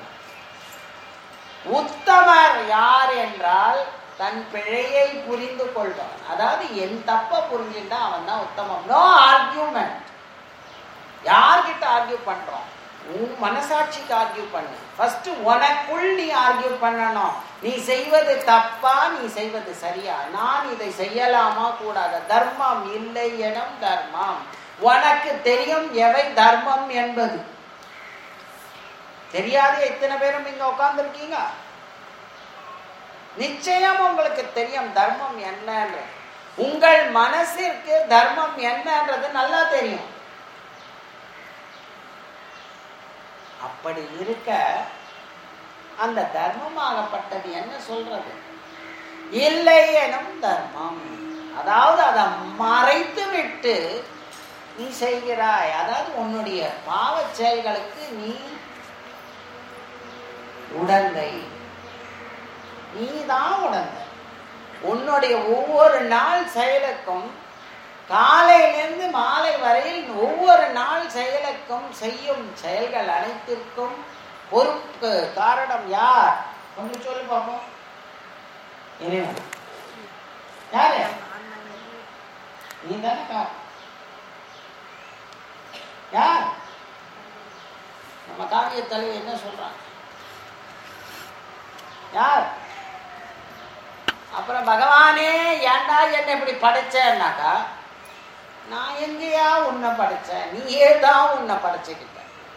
உத்தமர் யார் என்றால் தன் பிழையை புரிந்து கொள்வான். அதாவது என் தப்ப புரிஞ்சுட்டா அவன் தான் உத்தமம். No argument. யார்கிட்ட ஆர்கியூ பண்றோம்? உன் மனசாட்சிக்கு ஆர்கியூ பண்ணு. ஃபர்ஸ்ட் உனக்குள் நீ ஆர்கியூ பண்ணணும். நீ செய்வது தப்பா, நீ செய்வது சரியா, நான் இதை செய்யலாமா கூடாது. தர்மம் இல்லை எனும் தர்மம். உனக்கு தெரியும் எவை தர்மம் என்பது. தெரியாது எத்தனை பேரும் இங்க உட்கார்ந்து இருக்கீங்க. நிச்சயம் உங்களுக்கு தெரியும் தர்மம் என்னன்னு. உங்கள் மனசிற்கு தர்மம் என்னன்றது நல்லா தெரியும். அப்படி இருக்க அந்த தர்மமாகப்பட்டது என்ன சொல்றது? இல்லை எனும் தர்மம். அதாவது அதை மறைத்து விட்டு நீ செய்கிறாய். அதாவது உன்னுடைய பாவ செயல்களுக்கு நீ உடந்தை. நீதான் உடந்தை. உன்னுடைய ஒவ்வொரு நாள் செயலுக்கும், காலையிலிருந்து மாலை வரையில் ஒவ்வொரு நாள் செயலுக்கும், செய்யும் செயல்கள் அனைத்திற்கும் பொறுப்பு காரணம் யார்? கொஞ்சம் சொல்லு பாப்போம். யாரு? நீ தானே காரணம். யார்? நம்ம காவிய தலைவர் என்ன சொல்றாங்க? யார்? அப்புறம் பகவானே ஏண்டா என்ன இப்படி படைச்சேன்னாக்கா, நான் எங்கேயா உன்னை படைச்சேன்? நீயே தான் உன்னை படைச்சுக்கிட்ட.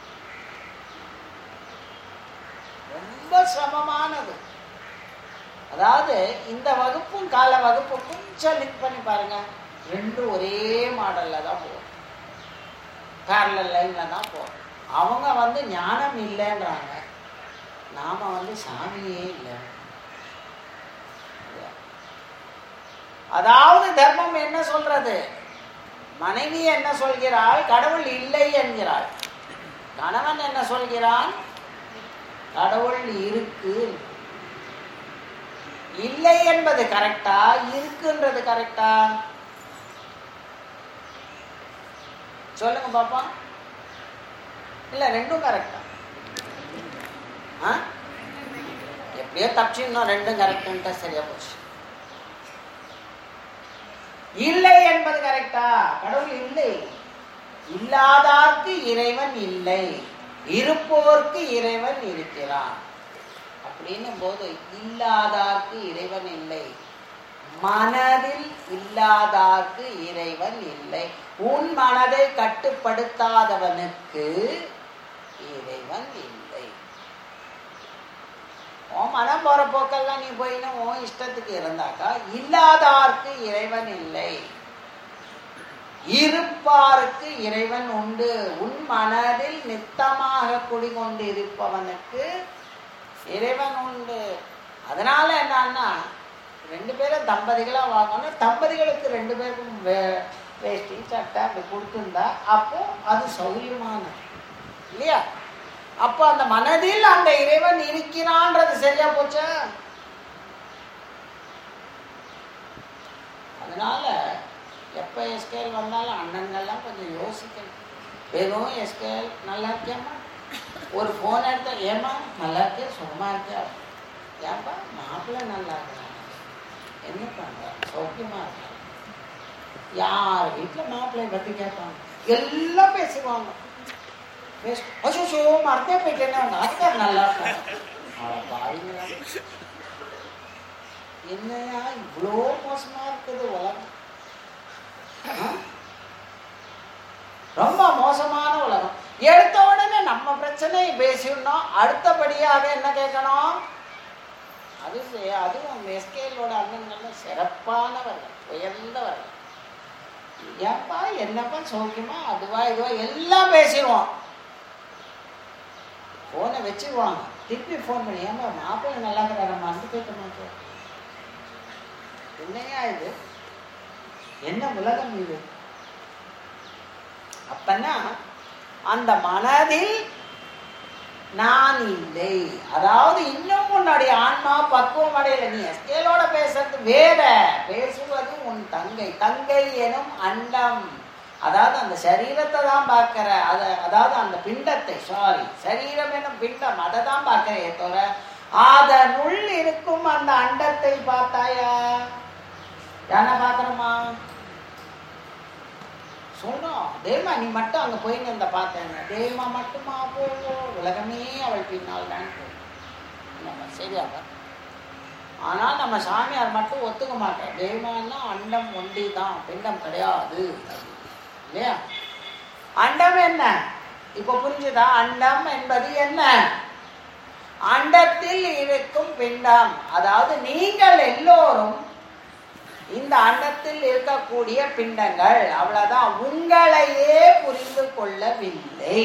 ரொம்ப சிரமமானது. அதாவது இந்த வகுப்பும் கால வகுப்பு கொஞ்சம் லிங்க் பண்ணி பாருங்க. ரெண்டும் ஒரே மாடல்ல தான் போகும், பேரலல் லைன்ல தான் போகும். அவங்க ஞானம் இல்லைன்றாங்க, நாம சாமியே இல்லை. அதாவது தர்மம் என்ன சொல்றது? மனைவி என்ன சொல்கிறாள்? கடவுள் இல்லை என்கிறாள். கணவன் என்ன சொல்கிறான்? கடவுள் இருக்கு. இல்லை என்பது கரெக்டா, இருக்குன்றது கரெக்டா? சொல்லுங்க பாப்பா. இல்ல ரெண்டும் கரெக்டா? எப்படியோ தப்பிச்சுன்னா ரெண்டும் கரெக்டா சரியா போச்சு. இல்லை என்பது கரெக்டா? கடவுள் இல்லை. இல்லாதார்க்கு இறைவன் இல்லை, இருப்போர்க்கு இறைவன் இருக்கிறான். அப்படின்னு போது இல்லாதார்க்கு இறைவன் இல்லை, மனதில் இல்லாதார்க்கு இறைவன் இல்லை. உன் மனதை கட்டுப்படுத்தாதவனுக்கு இறைவன் இல்லை. உன் மனம் போற போக்கெல்லாம் நீ போயின்னு உன் இஷ்டத்துக்கு இருந்தாக்கா இல்லாதாருக்கு இறைவன் இல்லை, இருப்பாருக்கு இறைவன் உண்டு. உன் மனதில் நித்தமாக குடிகொண்டு இருப்பவனுக்கு இறைவன் உண்டு. அதனால என்னன்னா 2 பேரும் தம்பதிகளா வாங்கணும். தம்பதிகளுக்கு 2 பேருக்கும் வேஷ்டி சட்டை அப்படி கொடுத்துருந்தா அப்போ அது சௌரியமானது இல்லையா? அப்போ அந்த மனதில் அந்த இறைவன் இருக்கிறான்றது சரியா போச்சா? அதனால எப்ப எஸ்கேல் வந்தாலும் அண்ணன்கள்லாம் கொஞ்சம் யோசிக்கணும். வெறும் எஸ்கேல் நல்லா இருக்கியாமா, ஒரு போன் எடுத்தா ஏமா நல்லா இருக்கியா, சுகமா இருக்கியா, ஏன்பா மாப்பிள்ளை நல்லா இருக்கிறாங்க, என்ன பண்ற, சௌக்கியமா இருக்க. யார் வீட்டில் மாப்பிள்ளையை பத்தி கேட்பாங்க, எல்லாம் பேசுவாங்க. அசோ மறந்தே போயிட்டேன்னா அதுக்கார் நல்லா இருக்காங்க. பாருங்களா என்னையா இவ்வளோ மோசமா இருக்குது உலகம், ரொம்ப மோசமான உலகம். எடுத்த உடனே நம்ம பிரச்சனையை பேசிடணும், அடுத்தபடியாக என்ன கேட்கணும்? அதுவும் எஸ்கேலோட அண்ணன்கள் சிறப்பானவர்கள், உயர்ந்தவர்கள். ஏப்பா என்னப்பா சௌக்கியமா, அதுவா இதுவா எல்லாம் பேசிடுவோம். போனை வச்சுருவாங்க, திருப்பி ஃபோன் பண்ணி ஏமா மாப்பிள்ளை நல்லா இருக்கிறாரம்மா வந்து கேட்க மாட்டோம். என்னையா இது, என்ன உலகம் இது? அப்பன்னா அந்த மனதில் நான் இல்லை, அதாவது இன்னும் உன்னுடைய ஆன்மா பக்குவம் அடையல. நீ எஸ்கேலோட பேசுறது வேற, பேசுவது உன் தங்கை எனும் அண்டம். அதாவது அந்த சரீரத்தை தான் பார்க்கிற, அதாவது அந்த பிண்டத்தை, சரீரம் எனும் பிண்டம் அதை தான் பார்க்கிறே தவிர அதனுள் இருக்கும் அந்த அண்டத்தை பார்த்தாயா? என்ன பார்க்கணுமா சொல்றோம். தேவமா நீ மட்டும் அங்க போயின்னு இருந்த பார்த்தேன், தேவமா மட்டுமா போவோம், உலகமே அவள் பின்னால் தான் நம்ம சரியாக. ஆனால் நம்ம சாமியார் மட்டும் ஒத்துக்க மாட்டோம், தேவமானா அண்டம் ஒண்டி தான், பிண்டம் கிடையாது இல்லையா? அண்டம் என்ன இப்ப புரிஞ்சுதா? அண்டம் என்பது என்ன? அண்டத்தில் இருக்கும் பிண்டம். அதாவது நீங்கள் எல்லோரும் இந்த அண்டத்தில் இருக்கக்கூடிய பிண்டங்கள், அவ்வளவுதான். உங்களையே புரிந்து கொள்ளவில்லை.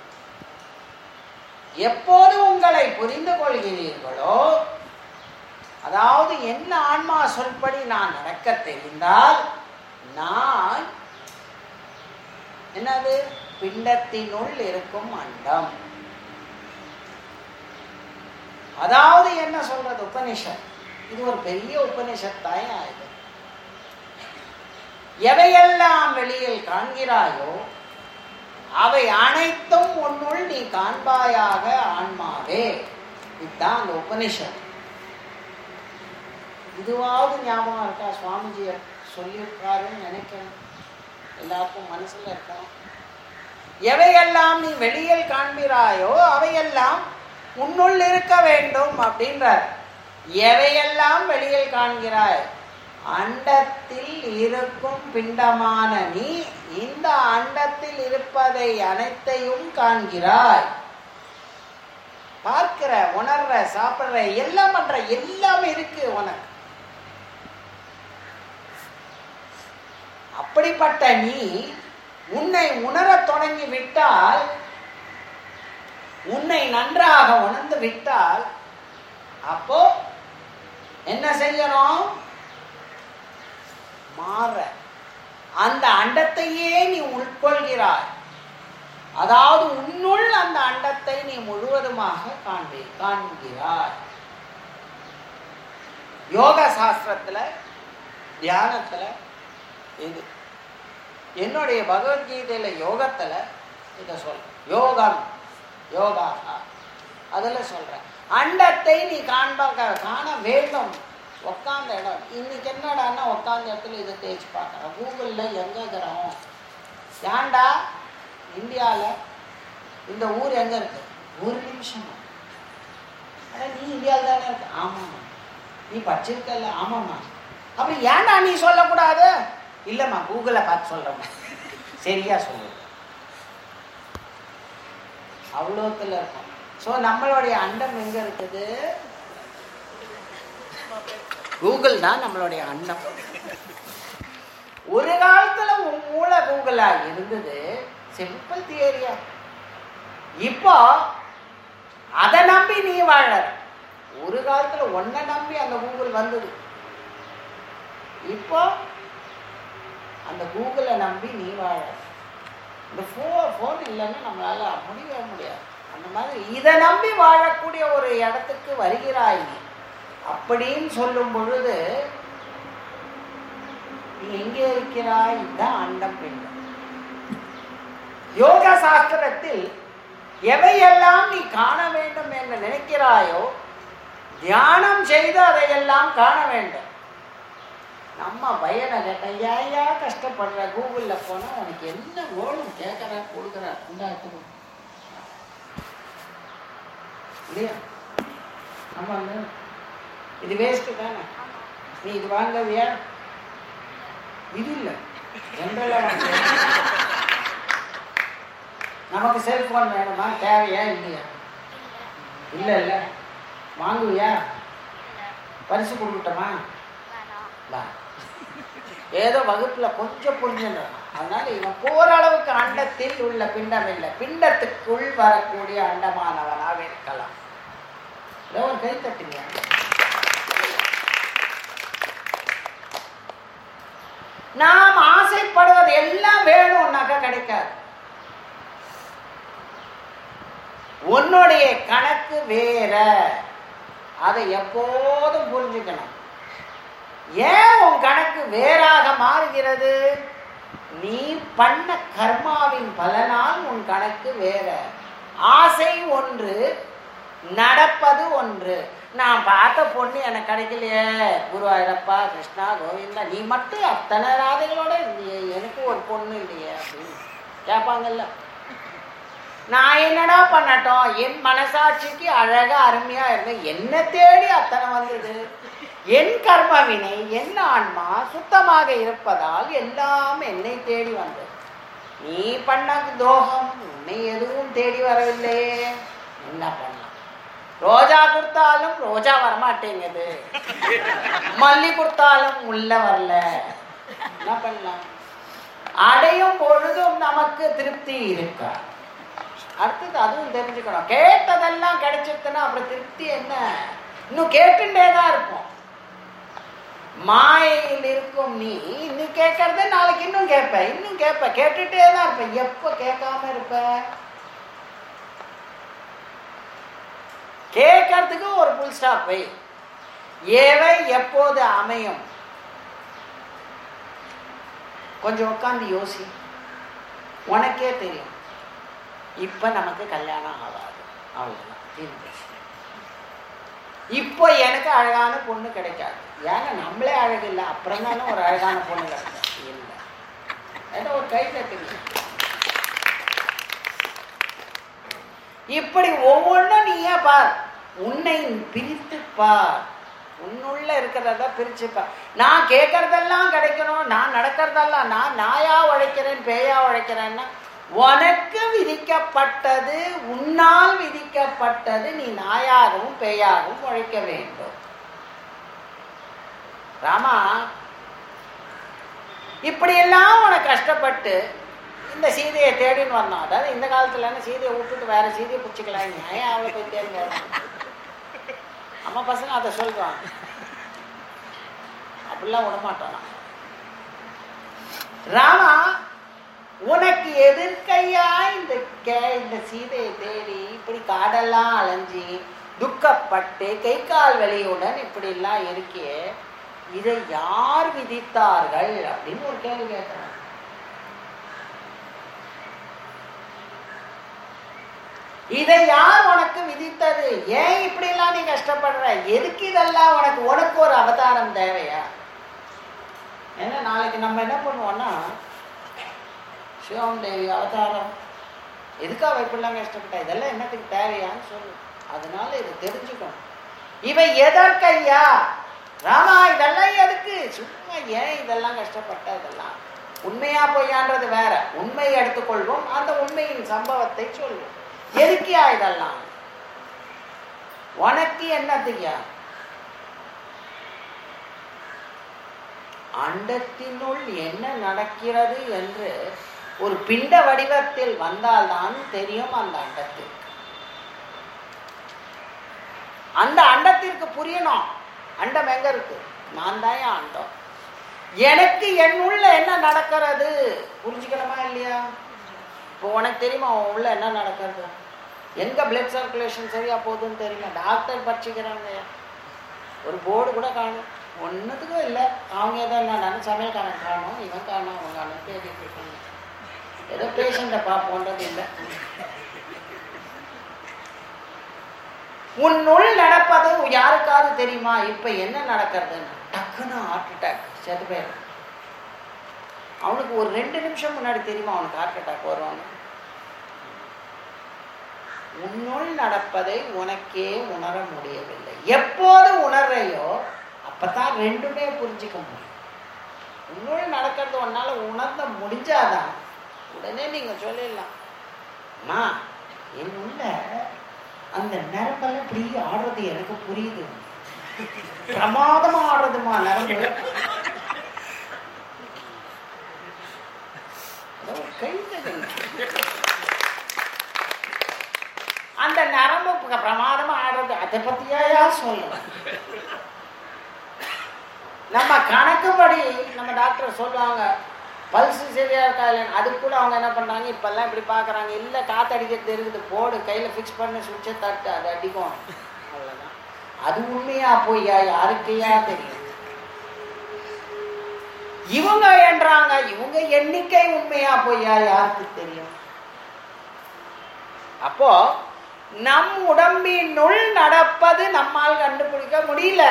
எப்போது உங்களை புரிந்து கொள்கிறீர்களோ, அதாவது என்ன ஆன்மா சொல்படி நான் நடக்க தெரிந்தால், நான் என்னது பிண்டத்தினுள் இருக்கும் அண்டம். அதாவது என்ன சொல்றது உபனிஷத்? இது ஒரு பெரிய உபனிஷத்தாய் ஆயுது. எவையெல்லாம் வெளியில் காண்கிறாயோ அவை அனைத்தும் உன்னுள் நீ காண்பாயாக ஆன்மாவே. இதுதான் அந்த உபனிஷத். இதுவாவது ஞாபகம் இருக்கா? சுவாமிஜி சொல்லியிருக்காருன்னு நினைக்கிறேன், எல்லாருக்கும் மனசுல இருக்கணும். எவையெல்லாம் நீ வெளியில் காண்கிறாயோ அவையெல்லாம் உன்னுள் இருக்க வேண்டும் அப்படின்றார். எவையெல்லாம் வெளியில் காண்கிறாய்? அண்டத்தில் இருக்கும் பிண்டமான நீ இந்த அண்டத்தில் இருப்பதை அனைத்தையும் காண்கிறாய். பார்க்கிற, உணர்ற, சாப்பிடுற, எல்லாம் பண்ற, எல்லாம் இருக்கு உனக்கு. அப்படிப்பட்ட நீ உன்னை உணரத் தொடங்கி விட்டால், உன்னை நன்றாக உணர்ந்து விட்டால், அப்போ என்ன செய்யணும்? மாற அந்த அண்டத்தையே நீ உட்கொள்கிறாய். அதாவது உன்னுள் அந்த அண்டத்தை நீ முழுவதுமாக காண்கிறாய். யோக சாஸ்திரத்துல, தியானத்துல, இது என்னுடைய பகவத்கீதையில யோகத்துல இத சொல்ற, யோகா அதுல சொல்ற அண்டத்தை நீ காண வேண்டும். உட்காந்த இடம் இன்னைக்கு என்னடான்னா உட்காந்த இடத்துல இதை தேய்ச்சி பார்க்கறேன். கூகுள்ல எங்க கிரகம், ஏண்டா இந்தியால இந்த ஊர் எங்க இருக்கு? 1 நிமிஷம். ஆனா நீ இந்தியாவில் தானே இருக்கு. ஆமாம்மா. நீ படிச்சிருக்கல? ஆமாம்மா. அப்படி ஏண்டா நீ சொல்லக்கூடாது? இல்லம்மா, கூகுளை பார்த்து சொல்றேம்மா. சரியா சொல்லு. அவ்வளோத்துல இருக்கும். ஸோ நம்மளுடைய அண்டம் எங்க இருக்குது? கூகுள் தான் நம்மளுடைய அண்டம். ஒரு காலத்துல உன் மூளை கூகுளா இருந்தது, சிம்பிள் தியரியா. இப்போ அதை நம்பி நீ வாழ. ஒரு காலத்துல ஒன்ன நம்பி அந்த கூகுள் வந்தது. இப்போ அந்த கூகுளை நம்பி நீ வாழ. இந்த போன் இல்லைன்னு நம்மளால முடியவே முடியாது. அந்த மாதிரி இதை நம்பி வாழக்கூடிய ஒரு இடத்துக்கு வருகிறாய் நீ அப்படின்னு சொல்லும் பொழுது நீ எங்கே இருக்கிறாய்? இதுதான் அண்டம் பிண்டம். யோக சாஸ்திரத்தில் எவையெல்லாம் நீ காண வேண்டும் என்று நினைக்கிறாயோ தியானம் செய்து அதையெல்லாம் காண வேண்டும். நம்ம பையனை கேட்டேன், ஏயா கஷ்டப்படுற, கூகுள்ல போனா உனக்கு என்ன வேணும் கேட்கற கொடுக்குற உண்டாக்கு இல்லையா? ஆமாங்க, இது வேஸ்ட் தானே. நீ இது வாங்கவியா? இது இல்லை, நமக்கு செல்போன் வேணுமா? தேவையா இல்லையா? இல்லை இல்லை, வாங்குவியா? பரிசு கொடுக்கட்டமா? ஏதோ வகுப்புல கொஞ்சம் புரிஞ்சுடணும். அதனால இவன் போரளவுக்கு அண்டத்தில் உள்ள பிண்டம் இல்லை, பிண்டத்துக்குள் வரக்கூடிய அண்டமானவனாக இருக்கலாம். ஏதோ ஒரு கை தட்டுங்க. நாம் ஆசைப்படுவது எல்லாம் வேணும்னாக்கா கிடைக்காது. உன்னுடைய கணக்கு வேற, அதை எப்போதும் புரிஞ்சுக்கணும். ஏன் உன் கணக்கு வேறாக மாறுகிறது? நீ பண்ண கர்மாவின் பலனால் உன் கணக்கு வேற. ஆசை ஒன்று, நடப்பது ஒன்று. நான் பார்த்த பொண்ணு எனக்கு கிடைக்கலையே, குருவாயூரப்பா, கிருஷ்ணா, கோவிந்தா, நீ மட்டும் அத்தனை ராதைகளோட எனக்கு ஒரு பொண்ணு இல்லையே அப்படின்னு கேட்பாங்கல்ல. நான் என்னடா பண்ணட்டும்? என் மனசாட்சிக்கு அழகா அருமையா இருந்த என்ன தேடி அத்தனை வந்தது. என் கர்மவினை, என் ஆன்மா சுத்தமாக இருப்பதால் எல்லாம் என்னை தேடி வந்தது. நீ பண்ண துரோகம் உன்னை எதுவும் தேடி வரவில்லையே, என்ன பண்ணலாம்? ரோஜா கொடுத்தாலும் ரோஜா வரமாட்டேங்குது, மல்லி கொடுத்தாலும் உள்ள வரல, என்ன பண்ணலாம்? அடையும் பொழுதும் நமக்கு திருப்தி இருக்கா? அடுத்தது அதுவும் தெரிஞ்சுக்கணும். கேட்டதெல்லாம் கிடைச்சிருக்குன்னா அப்புறம் திருப்தி என்ன? இன்னும் கேட்டுட்டே தான் இருப்போம். மாயையில் இருக்கும் நீ இன்னும் கேட்கறத நாளைக்கு இன்னும் கேட்ப, இன்னும் கேட்ப, கேட்டுட்டே தான் இருப்ப. எப்ப கேட்காம இருப்ப? கேட்கறதுக்கு ஒரு புல் ஸ்டாப் வை. ஏவை எப்போது அமையும்? கொஞ்சம் உட்காந்து யோசி, உனக்கே தெரியும். இப்ப நமக்கு கல்யாணம் ஆகாது, அவ்வளவுதான். இப்போ எனக்கு அழகான பொண்ணு கிடைக்காது. ஏங்க நம்மளே அழகு இல்லை, அப்புறம் தானே ஒரு அழகான பொண்ணு கிடைக்காது. இல்லை, ஏதோ ஒரு கை தட்டுங்க. இப்படி ஒவ்வொன்றும் நீயே பார், உன்னை பிரித்து பார், உன்னுள்ள இருக்கிறத பிரிச்சு பார். நான் கேட்கறதெல்லாம் கிடைக்கணும், நான் நடக்கிறதெல்லாம், நான் நாயா உழைக்கிறேன் பேயா உழைக்கிறேன்னா உனக்கு விதிக்கப்பட்டது, உன்னால் விதிக்கப்பட்டது. நீ நாயாகவும் பேயாகவும் உழைக்க வேண்டும். ராமா, இப்படியெல்லாம் உனக்கு கஷ்டப்பட்டு இந்த சீதையை தேடின்னு வரணும். அதாவது இந்த காலத்துல சீதையை விட்டுட்டு வேற சீதையை பிடிச்சிக்கலாம். நியாயம் அவளை போய் தேடி வரணும். அம்மா பசங்க அதை சொல்றாங்க, அப்படிலாம் விடமாட்டோம். ராமா, உனக்கு எதிர்க்கையா இந்த சீதையை தேடி இப்படி காடெல்லாம் அலைஞ்சி துக்கப்பட்டு கை கால் வலியுடன் இப்படி எல்லாம் இருக்கே, இதை யார் விதித்தார்கள் அப்படின்னு ஒரு கேள்வி கேட்கிறாங்க. இதை யார் உனக்கு விதித்தது? ஏன் இப்படி எல்லாம் நீ கஷ்டப்படுற? எதுக்கு இதெல்லாம் உனக்கு? உனக்கு ஒரு அவதாரம் தேவையா? ஏன்னா நாளைக்கு நம்ம என்ன பண்ணுவோம்னா, சிவம் தேவி அவதாரம் எதுக்காக இப்படிலாம் கஷ்டப்பட்டா, இதெல்லாம் என்னத்துக்கு தேவையான்னு சொல்லு. அதனால இதை தெரிஞ்சுக்கணும். இவை எதற்கையா ராமா? இதெல்லாம் எதுக்கு? சும்மா ஏன் இதெல்லாம் கஷ்டப்பட்ட? இதெல்லாம் உண்மையா பொய்யான்றது வேற. உண்மையை எடுத்துக்கொள்வோம், அந்த உண்மையின் சம்பவத்தை சொல்வோம். எதுக்கியா இதெல்லாம்? உனக்கு என்னத்துக்கியா? அண்டத்தினுள் என்ன நடக்கிறது என்று ஒரு பிண்ட வடிவத்தில் வந்தால்தான் தெரியும் அந்த அண்டத்திற்கு. அந்த அண்டத்திற்கு புரியணும். அண்டம் எங்க இருக்கு? நான் தான் அண்டம். எனக்கு என்னுள்ள என்ன நடக்கிறது புரிஞ்சுக்கணுமா இல்லையா? இப்போ உனக்கு தெரியுமா உன் உள்ள என்ன நடக்கிறது? எங்க பிளட் சர்க்குலேஷன் சரியா போகுதுன்னு தெரியுமா? டாக்டர் படிச்சுக்கிறாங்க, ஒரு போர்டு கூட காணும், ஒன்றுத்துக்கும் இல்லை. அவங்க ஏதோ நான் சமையல்காரன் காணும், இவன் காணும், அவங்க காணும் தேடிட்டு இருக்காங்க. ஏதோ பேஷண்ட்டை பார்ப்போன்றது இல்லை. உன்னுள் நடப்பது யாருக்காவது தெரியுமா? இப்ப என்ன நடக்கிறதுன்னு டக்குன்னு ஹார்ட் அட்டாக் செத்து போயிடும். அவனுக்கு ஒரு 2 நிமிஷம் முன்னாடி தெரியுமா அவனுக்கு ஹார்ட் அட்டாக் வருவாங்க? உன்னுள் நடப்பதை உனக்கே உணர முடியவில்லை. எப்போது உணர்றையோ அப்பதான் ரெண்டுமே புரிஞ்சுக்க முடியும். உன்னுள் நடக்கிறது உன்னால உணர்ந்த முடிஞ்சாதான் உடனே நீங்க சொல்லிடலாம், அம்மா என் உள்ள அந்த நரம்பெல்லாம் இப்படி ஆடுறது எனக்கு புரியுது, பிரமாதமா ஆடுறதுமா நரம்பு. அந்த நரம்பு பிரமாதமா ஆடுறது அதை பத்தியா சொல்லலாம். நம்ம கணக்குப்படி நம்ம டாக்டர் சொல்லுவாங்க பல்ஸ் சரியா இருக்கா இல்லைன்னு. அதுக்கு கூட அவங்க என்ன பண்றாங்க, இப்பெல்லாம் இப்படி பாக்குறாங்க, இல்ல காத்து அடிக்கிறது இருக்குது, போடு கையில பிக்ஸ் பண்ண சுவிட்சை தட்டு அது அடிக்கும், அவ்வளவுதான். அது உண்மையா போய்யா யாருக்கையா தெரியும்? இவங்க என்றாங்க, இவங்க எண்ணிக்கை உண்மையா போய்யா யாருக்கு தெரியும்? அப்போ நம் உடம்பினுள் நடப்பது நம்மால் கண்டுபிடிக்க முடியல.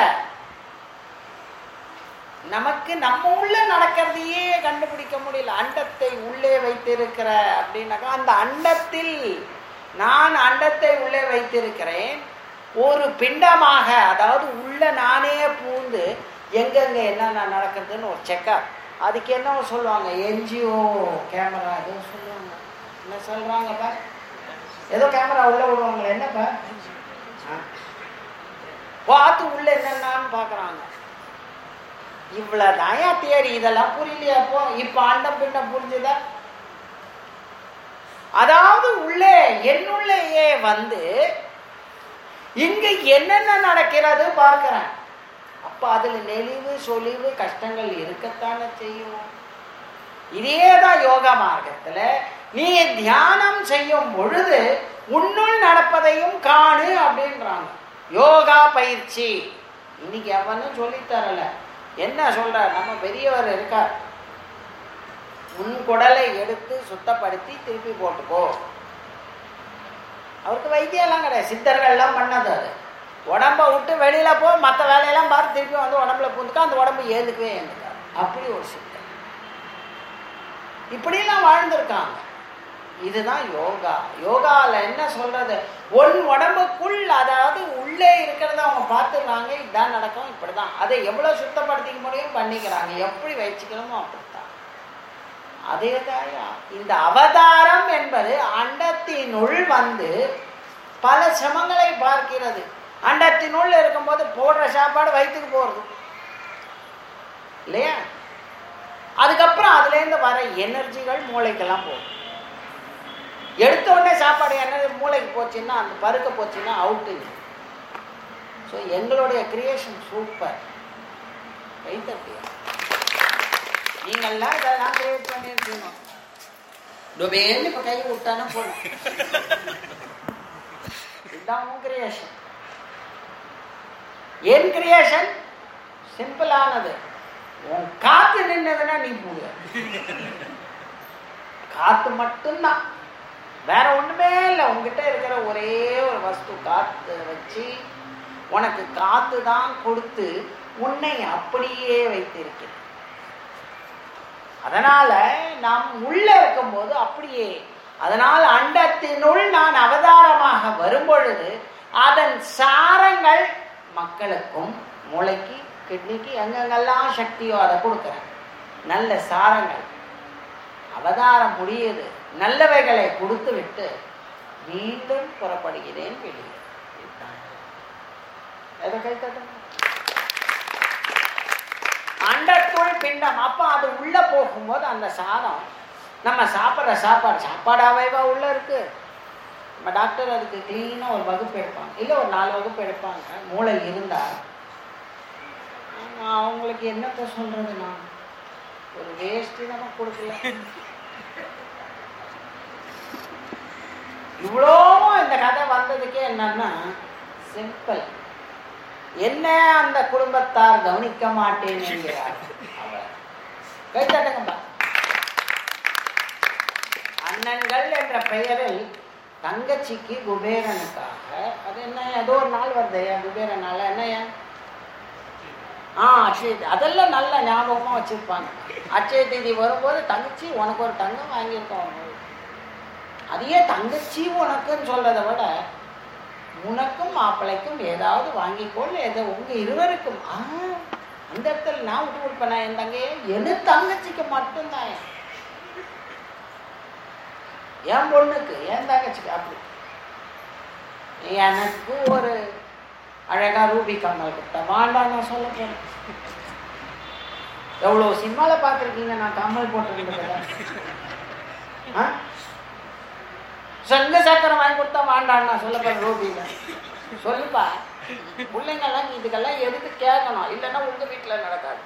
நமக்கு நம்ம உள்ள நடக்கிறதையே கண்டுபிடிக்க முடியல. அண்டத்தை உள்ளே வைத்திருக்கிற அப்படின்னாக்கா அந்த அண்டத்தில் நான் அண்டத்தை உள்ளே வைத்திருக்கிறேன் ஒரு பிண்டமாக, அதாவது உள்ள நானே பூந்து எங்கெங்க என்னென்ன நடக்குதுன்னு ஒரு செக்அப். அதுக்கு என்ன சொல்லுவாங்க, என்ஜிஓ கேமரா ஏதோ சொல்லுவாங்க. என்ன சொல்றாங்கப்பா, ஏதோ கேமரா உள்ள விடுவாங்களே, என்னப்பா பார்த்து உள்ள என்னென்னு பாக்குறாங்க. இவ்வளவுதான் தியரி. இதெல்லாம் புரியலையா? அப்போ இப்ப அண்டம் பிண்டம் புரிஞ்சுதா? அதாவது உள்ளே என்னுள்ளேயே வந்து இங்க என்னென்ன நடக்கிறது பார்க்கிறேன். அப்ப அதுல நெளிவு சொலிவு கஷ்டங்கள் இருக்கத்தானே செய்யும். இதேதான் யோகா மார்க்கத்துல நீ தியானம் செய்யும் பொழுது உன்னுள் நடப்பதையும் காணு அப்படின்றாங்க. யோகா பயிற்சி இன்னைக்கு எவனும் சொல்லித்தரல. என்ன சொல்ற, நம்ம பெரியவர் இருக்கார், உன் குடலை எடுத்து சுத்தப்படுத்தி திருப்பி போட்டுக்கோ. அவருக்கு வைத்தியம் எல்லாம் கிடையாது, சித்தர்கள் எல்லாம் பண்ணது. அது உடம்ப விட்டு வெளியில போ, மற்ற வேலையெல்லாம் பார்த்து திருப்பி வந்து உடம்புல பூந்துக்கா, அந்த உடம்பு ஏந்துக்கவே ஏந்துக்காது. அப்படி ஒரு சித்தர் இப்படிலாம் வாழ்ந்திருக்காங்க. இதுதான் யோகா. யோகால என்ன சொல்றது, ஒன் உடம்புக்குள் அதாவது உள்ளே இருக்கிறத அவங்க பார்த்துடுறாங்க, இதுதான் நடக்கும், இப்படிதான். அதை எவ்வளவு சுத்தப்படுத்திக்க முடியும் பண்ணிக்கிறாங்க, எப்படி வச்சுக்கணுமோ அப்படித்தான். அதேதான் இந்த அவதாரம் என்பது அண்டத்தினுள் வந்து பல சிரமங்களை பார்க்கிறது. அண்டத்தினுள் இருக்கும்போது போடுற சாப்பாடு வயிற்றுக்கு போறது இல்லையா? அதுக்கப்புறம் அதுல இருந்து வர எனர்ஜிகள் மூளைக்கெல்லாம் போகும். எடுத்த உடனே சாப்பாடு என்ன மூளைக்கு போச்சுன்னா, அந்த பருக்க போச்சுன்னா அவுட்டுங்க. ஸோ எங்களுடைய கிரியேஷன் சூப்பர். கைத்தட்டியா நீங்கள்லாம் இதெல்லாம் கிரியேட் பண்ணிருக்கீங்க. டொபேன்னு இப்போ கை விட்டானா போதும், இதுதான் உன் கிரியேஷன். என் கிரியேஷன் சிம்பிளானது. உன் காத்து நின்னதுன்னா நீ போடுவ, காத்து மட்டும்தான், வேற ஒண்ணுமே இல்லை. உங்ககிட்ட இருக்கிற ஒரே ஒரு வஸ்து காத்து வச்சு உனக்கு காத்து தான் கொடுத்து உன்னை அப்படியே வைத்திருக்கிறது. அதனால நாம் உள்ள இருக்கும்போது அப்படியே, அதனால் அண்டத்தினுள் நான் அவதாரமாக வரும்பொழுது அதன் சாரங்கள் மக்களுக்கும் மூளைக்கு கிட்னிக்கு எங்கெங்கெல்லாம் சக்தியோ அதை கொடுக்குறேன். நல்ல சாரங்கள் அவதாரம் முடியுது, நல்லவைகளை கொடுத்து விட்டு மீண்டும் புறப்படுகிறேன் வெளியே. எதை கைத்தட்டும்? அண்டத்துள் பிண்டம். அப்போ அது உள்ள போகும்போது அந்த சாதம் நம்ம சாப்பிட்ற சாப்பாடாவேவா உள்ள இருக்கு. நம்ம டாக்டர் அதுக்கு கிளீனாக ஒரு வகுப்பு எடுப்பாங்க, இல்லை ஒரு 4 வகுப்பு எடுப்பாங்க. மூளை இருந்தால் அவங்களுக்கு என்னத்தை சொல்றது, நான் ஒரு வேஸ்ட் நம்ம கொடுக்கல. இவ்வளோ இந்த கதை வந்ததுக்கே என்னன்னா சிம்பிள். என்ன அந்த குடும்பத்தார் கவனிக்க மாட்டேன் என்கிறார். கைத்தட்டுங்கப்பா. அண்ணன்கள் என்ற பெயரில் தங்கச்சிக்கு குபேரனுக்காக, அது என்ன ஏதோ ஒரு நாள் வருதையா குபேர நாள், என்னையா அக்ஷய, அதெல்லாம் நல்ல ஞாபகமா வச்சிருப்பாங்க. அக்ஷய தீதி வரும்போது தங்கச்சி உனக்கு ஒரு தங்கம் வாங்கியிருக்கோம். அதையே தங்கச்சி உனக்குன்னு சொல்றதை விட உனக்கும் மாப்பிள்ளைக்கும் ஏதாவது வாங்கிக்கொள், ஏதோ உங்க இருவருக்கும். அந்த இடத்துல நான் விட்டு கொடுப்பேன். என் தங்கையே எது தங்கச்சிக்கு மட்டும்தான், என் பொண்ணுக்கு என் தங்கச்சிக்கு அப்படி. எனக்கு ஒரு அழகா ரூபி கம்மல் கொடுத்தா வாண்டாம் நான் சொல்ல போறேன். எவ்வளவு சினிமால பார்த்துருக்கீங்க நான் கம்மல் போட்டிருக்கேன். சங்க சக்கரம் வாங்கி கொடுத்தா வாண்டான்னு நான் சொல்ல போறேன். ரூபியில சொல்லுப்பா, பிள்ளைங்கெல்லாம் இதுக்கெல்லாம் எதுக்கு கேட்கணும், இல்லைன்னா உங்க வீட்டுல நடக்காது.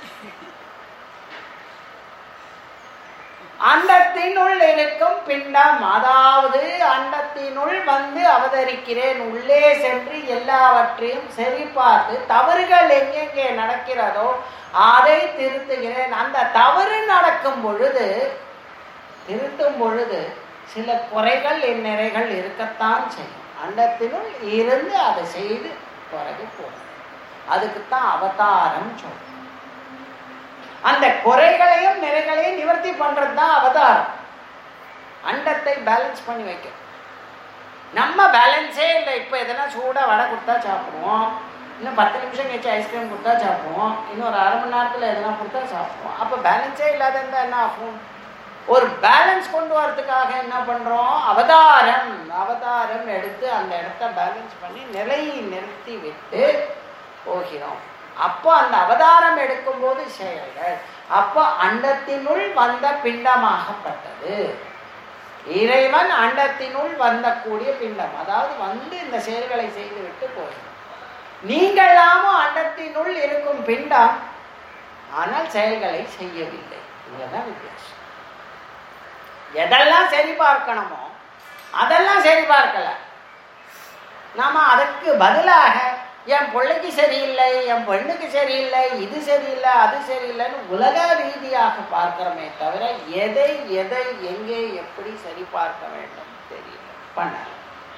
அண்டத்தினுள் இருக்கும் பிண்டம், அதாவது அண்டத்தினுள் வந்து அவதரிக்கிறேன், உள்ளே சென்று எல்லாவற்றையும் சரி பார்த்து தவறுகள் எங்கெங்கே நடக்கிறதோ அதை திருத்துகிறேன். அந்த தவறு நடக்கும் பொழுது, திருத்தும் பொழுது சில குறைகள் நிறைகள் இருக்கத்தான் செய்யும். அண்டத்தினுள் இருந்து அதை செய்து பிறகு போகும். அதுக்குத்தான் அவதாரம் சொல்றோம். அந்த குறைகளையும் நிறைகளையும் நிவர்த்தி பண்றது தான் அவதாரம். அண்டத்தை பேலன்ஸ் பண்ணி வைக்க நம்ம பேலன்ஸே இல்லை. இப்போ எதனா சூடா வடை கொடுத்தா சாப்பிடுவோம், இன்னும் 10 நிமிஷம் கழிச்சு ஐஸ்கிரீம் கொடுத்தா சாப்பிடுவோம், இன்னும் ஒரு 1/2 மணி நேரத்தில் எதனா கொடுத்தா சாப்பிடுவோம். அப்போ பேலன்ஸே இல்லாத இருந்தால் என்ன ஆகும்? ஒரு பேலன்ஸ் கொண்டு வரதுக்காக என்ன பண்றோம்? அவதாரம் எடுத்து அந்த இடத்த பேலன்ஸ் பண்ணி நிலையை நிறுத்தி விட்டு போகிறோம். அப்போ அந்த அவதாரம் எடுக்கும் போது செயல்கள், அப்போ அண்டத்தினுள் வந்த பிண்டமாகப்பட்டது இறைவன். அண்டத்தினுள் வந்தக்கூடிய பிண்டம், அதாவது வந்து இந்த செயல்களை செய்து விட்டு போகிறோம். நீங்களாமும் அண்டத்தினுள் இருக்கும் பிண்டம், ஆனால் செயல்களை செய்யவில்லை. இதுதான் வித்தியாசம். எதெல்லாம் சரி பார்க்கணுமோ அதெல்லாம் சரி பார்க்கல. நாம அதற்கு பதிலாக என் பிள்ளைக்கு சரியில்லை, என் பெண்ணுக்கு சரியில்லை, இது சரியில்லை, அது சரியில்லைன்னு உலக ரீதியாக பார்க்கிறோமே தவிர எதை எதை எங்கே எப்படி சரி பார்க்க வேண்டும் தெரியல, பண்ணல.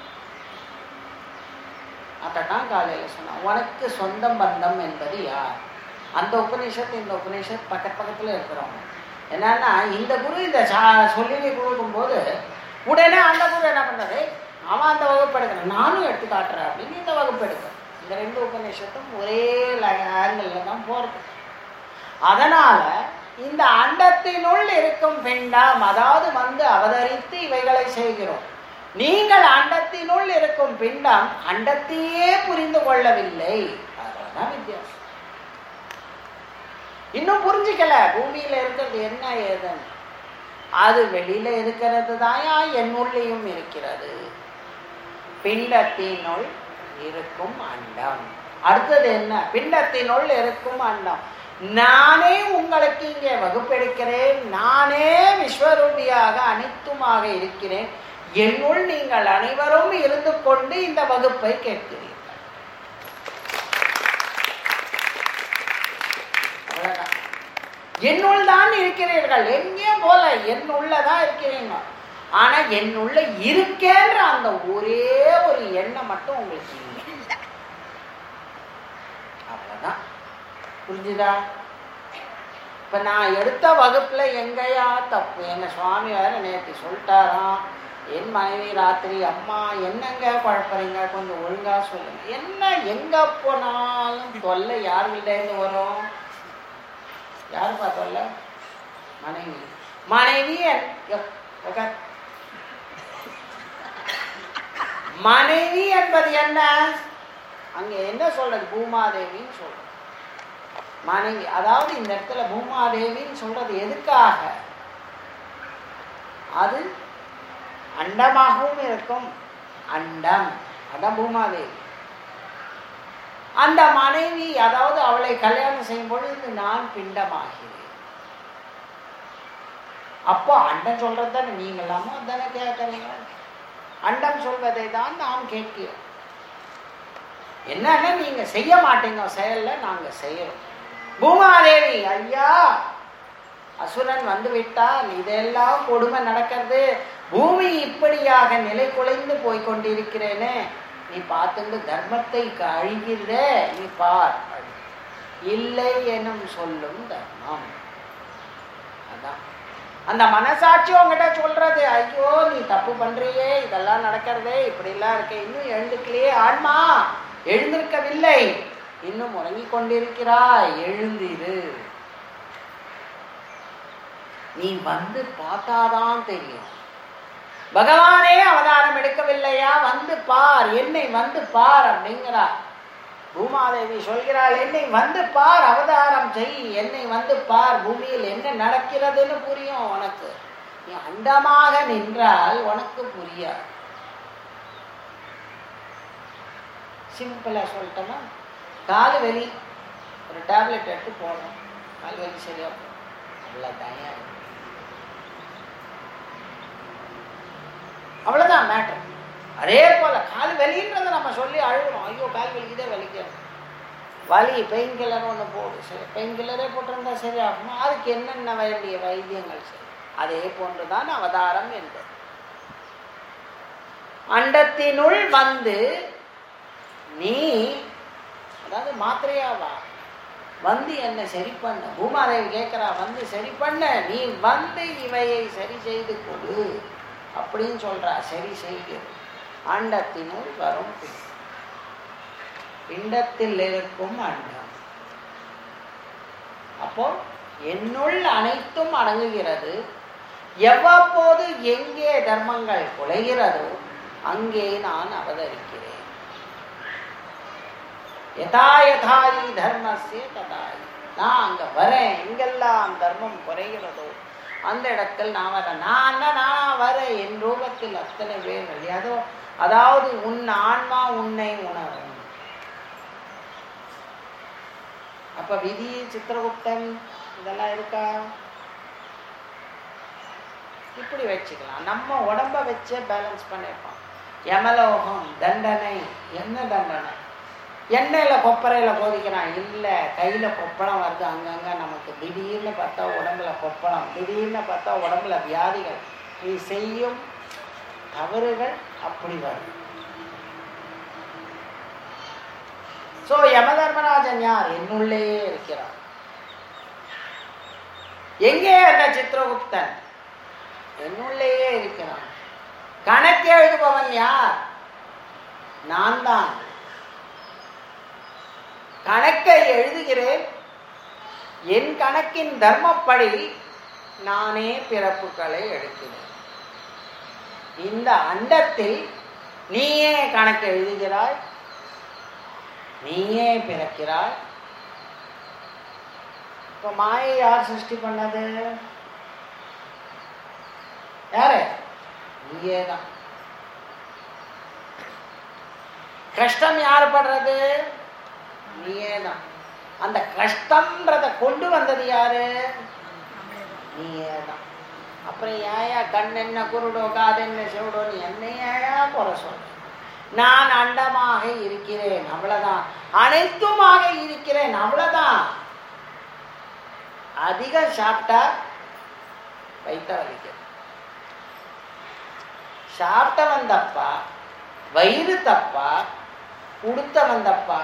அதான் காலையில் சொன்னான், உனக்கு சொந்தம் பந்தம் என்பது யார்? அந்த உபநிஷத்து இந்த உபநிஷத் பக்கத்துல இருக்கிறவங்க. என்னன்னா இந்த குரு இந்த சொல்லி கொடுக்கும்போது உடனே அந்த குரு என்ன பண்றது, அவன் அந்த வகுப்பு எடுக்கிறான், நானும் எடுத்து காட்டுறேன் அப்படின்னு இந்த வகுப்பு எடுக்கிறேன். இந்த 2 உபநிஷத்தும் ஒரே ஆங்கிள் தான் போறது. அதனால இந்த அண்டத்தினுள் இருக்கும் பிண்டம், அதாவது வந்து அவதரித்து இவைகளை செய்கிறோம். நீங்கள் அண்டத்தினுள் இருக்கும் பிண்டம் அண்டத்தையே புரிந்து கொள்ளவில்லை. அதுதான் வித்தியாசம். இன்னும் புரிஞ்சுக்கல பூமியில இருக்கிறது என்ன ஏதுன்னு. அது வெளியில இருக்கிறது தாயா என்னுள்ளையும் இருக்கிறது. பிண்டத்தினுள் இருக்கும் அண்டம். அடுத்தது என்ன? பிண்டத்தினுள் இருக்கும் அண்டம். நானே உங்களுக்கு இங்கே வகுப்பெடுக்கிறேன், நானே விஸ்வரூபியாக அனைத்துமாக இருக்கிறேன், என்னுள் நீங்கள் அனைவரும் இருந்து கொண்டு இந்த வகுப்பை கேட்கிறீர்கள். என்னுள் தான் இருக்கிறீர்கள், எங்கே போல என்னுள்ளதான் இருக்கிறீங்க. ஆனா என்னுள்ள இருக்கேன்ற அந்த ஒரே ஒரு எண்ணம் மட்டும் உங்களுக்கு இல்லை. அவ்வளவுதான். புரிஞ்சுதா? இப்ப நான் எடுத்த வகுப்புல எங்கயா தப்பு? எங்க சுவாமி வேற நேற்று சொல்லிட்டாராம், என் மனைவி ராத்திரி, அம்மா என்னங்க குழப்பறீங்க, கொஞ்சம் ஒழுங்கா சொல்லுங்க. என்ன எங்க போனாலும் தொல்லை யாருகிட்ட இருந்து வரும்? யாருப்பா தொல்லை? மனைவி. மனைவி மனைவி என்பது என்ன? அங்க என்ன சொல்றது? பூமாதேவின்னு சொல்றது. மனைவி. அதாவது இந்த இடத்துல பூமாதேவின்னு சொல்றது எதுக்காக? அது அண்டமாகவும் இருக்கும். அண்டம் அதான் பூமாதேவி. அந்த மனைவி, அதாவது அவளை கல்யாணம் செய்யும் பொழுது நான் பிண்டமாகிறேன். அப்போ அண்டம் சொல்றது தானே நீங்க எல்லாமோ தானே கேட்கறீங்க. அண்டம் சொல்வதை தான் நாம் கேட்கிறோம். என்னன்னா நீங்க செய்ய மாட்டீங்க செயல்ல, நாங்க செய்யறோம். பூமாதேவி, ஐயா அசுரன் வந்து விட்டால் இதெல்லாம் கொடுமை நடக்கிறது, பூமி இப்படியாக நிலை குலைந்து போய்கொண்டிருக்கிறேனே, நீ பார்த்துட்டு தர்மத்தை அழிகிற, நீ பார். இல்லை எனும் சொல்லும் தர்மம். அதான் அந்த மனசாட்சி உங்ககிட்ட சொல்றது, ஐயோ நீ தப்பு பண்றியே, இதெல்லாம் நடக்கிறதே, இப்படி எல்லாம் இருக்க, இன்னும் எழுந்துக்கலையே, ஆன்மா எழுந்திருக்கவில்லை, இன்னும் உறங்கிக் கொண்டிருக்கிறாய், எழுந்திரு. நீ வந்து பார்த்தாதான் தெரியும். பகவானே அவதாரம் எடுக்கவில்லையா, வந்து பார், என்னை வந்து பார் அப்படிங்கிறார். பூமாதேவி சொல்கிறாள், என்னை வந்து பார், அவதாரம் செய், என்னை வந்து பார், பூமியில் என்ன நடக்கிறதுன்னு புரியும் உனக்கு. நீ அண்டமாக நின்றால் உனக்கு புரியாது. சிம்பிளா சொல்லிட்டோம்னா, காலு வலி ஒரு டேப்லெட் எடுத்து போடணும், காலு வலி சரியா போகும், அவ்வளோதான். அவ்வளவுதான் மேட்டர். அதே போல கால் வலின்றதை நம்ம சொல்லி அழுகிறோம், ஐயோ கால் வலிக்குதே வலிக்கணும், வலி பெயின் கில்லர் ஒன்று போடு, சரி பெயின் கில்லரே போட்டிருந்தா சரி ஆகுமா, அதுக்கு என்னென்ன வேண்டிய வைத்தியங்கள் சரி. அதே போன்றுதான் அவதாரம் என்பது. அண்டத்தினுள் வந்து நீ, அதாவது மாத்திரையாவா வந்து என்ன சரி பண்ண. பூமாதேவி கேட்கிறா, வந்து சரி பண்ண, நீ வந்து இவையை சரி செய்து கொடு அப்படின்னு சொல்றா. சரி செய்கிறது. அண்டத்தினுள் வரும் பிண்டத்தில் இருக்கும் அண்டம். அப்போ என்னுள் அனைத்தும் அடங்குகிறது. எவ்வப்போது எங்கே தர்மங்கள் குலைகிறதோ அங்கே நான் அவதரிக்கிறேன். யதா யதாயி தர்மஸ்ய ததாயி. நான் அங்க வரேன், எங்கெல்லாம் தர்மம் குறைகிறதோ அந்த இடத்தில் நான் வரேன். நான் வரேன் என் ரூபத்தில் அத்தனை பேர். அதாவது உன் ஆன்மா உன்னை உணரும். அப்ப விதி, சித்திரகுப்தன் இதெல்லாம் இருக்கா? இப்படி வச்சுக்கலாம். நம்ம உடம்ப வச்சே பேலன்ஸ் பண்ணிருப்போம். யமலோகம் தண்டனை. என்ன தண்டனை? எண்ணெயில கொப்பரையில கோதிக்கிறான் இல்ல, கையில கொப்பளம் வருது அங்கங்க நமக்கு. திடீர்னு பார்த்தா உடம்புல கொப்பளம், திடீர்னு பார்த்தா உடம்புல வியாதிகள். நீ செய்யும் தவறுகள் அப்படி வரும். சோ யமதர்மராஜன் யார்? என்னுள்ளேயே இருக்கிறார். எங்கே அந்த சித்திரகுப்தன்? என்னுள்ளேயே இருக்கிறான். கணக்கு எழுதுபவன் யார்? நான் தான். கணக்கை எழுதுகிறேன். என் கணக்கின் தர்மப்படி நானே பிறப்புகளை எடுக்கிறேன். இந்த அண்டத்தில் நீயே கணக்கு எழுதுகிறாய், நீயே பிறக்கிறாய். இப்ப மாயை யார் சிருஷ்டி பண்ணது? யாரு? நீயே தான். கஷ்டம் யார் படுறது? நீயே தான். அந்த கஷ்டம்ன்றத கொண்டு வந்தது யாரு? நீயே தான். அப்புறம் ஏயா கண் என்ன குருடோ, காது என்ன செவிடோ, நீ என்னையா குறை சொல்ற? நான் அண்டமாக இருக்கிறேன், அவ்வளவுதான். அனைத்துமாக இருக்கிறேன், அவ்வளவுதான். அதிகம் சாப்பிட்டா வயிற்ற வலிக்க. சாப்பிட்டவன் தப்பா, வயிறு தப்பா, கொடுத்தவன் தப்பா?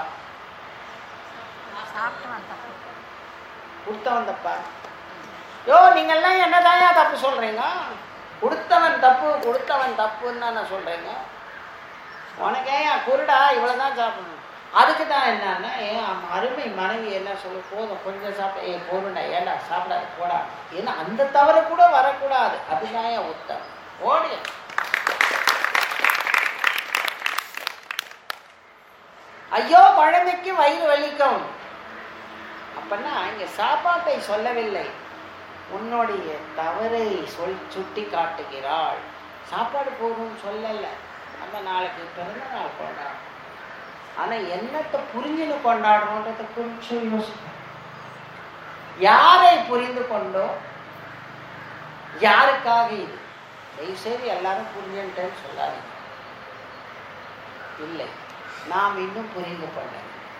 கொடுத்தவன் தப்பா? யோ நீங்கெல்லாம் என்னதாயா தப்பு சொல்றீங்க? கொடுத்தவன் தப்பு, கொடுத்தவன் தப்புன்னு நான் சொல்றேங்க. உனக்கு ஏன் குருடா இவ்வளவுதான் சாப்பிடணும்? அதுக்கு தான் என்னன்னா, ஏன் அருமை மனைவி என்ன சொல்லு, போதும் கொஞ்சம் சாப்பிட, போருண்டா, ஏண்டா சாப்பிடாது போடா, ஏன்னா அந்த தவறு கூட வரக்கூடாது. அதுதான் ஏன் உத்தம். ஓடி ஐயோ குழந்தைக்கு வயிறு வலிக்கும், அப்பன்னா இங்க சாப்பாட்டை சொல்லவில்லை, உன்னுடைய தவறை சுட்டி காட்டுகிறாள். சாப்பாடு போதும்னு சொல்லல, நம்ம நாளைக்கு பிறந்த நாள் கொண்டாடணும். ஆனா என்னத்தை புரிஞ்சுன்னு கொண்டாடணுன்றத கொஞ்சம் யோசிப்போம். யாரை புரிந்து கொண்டோ, யாருக்காக இது? தயவுசெய்து எல்லாரும் புரிஞ்சுட்டேன்னு சொல்லாதீங்க. இல்லை, நாம் இன்னும் புரிந்து கொள்ள.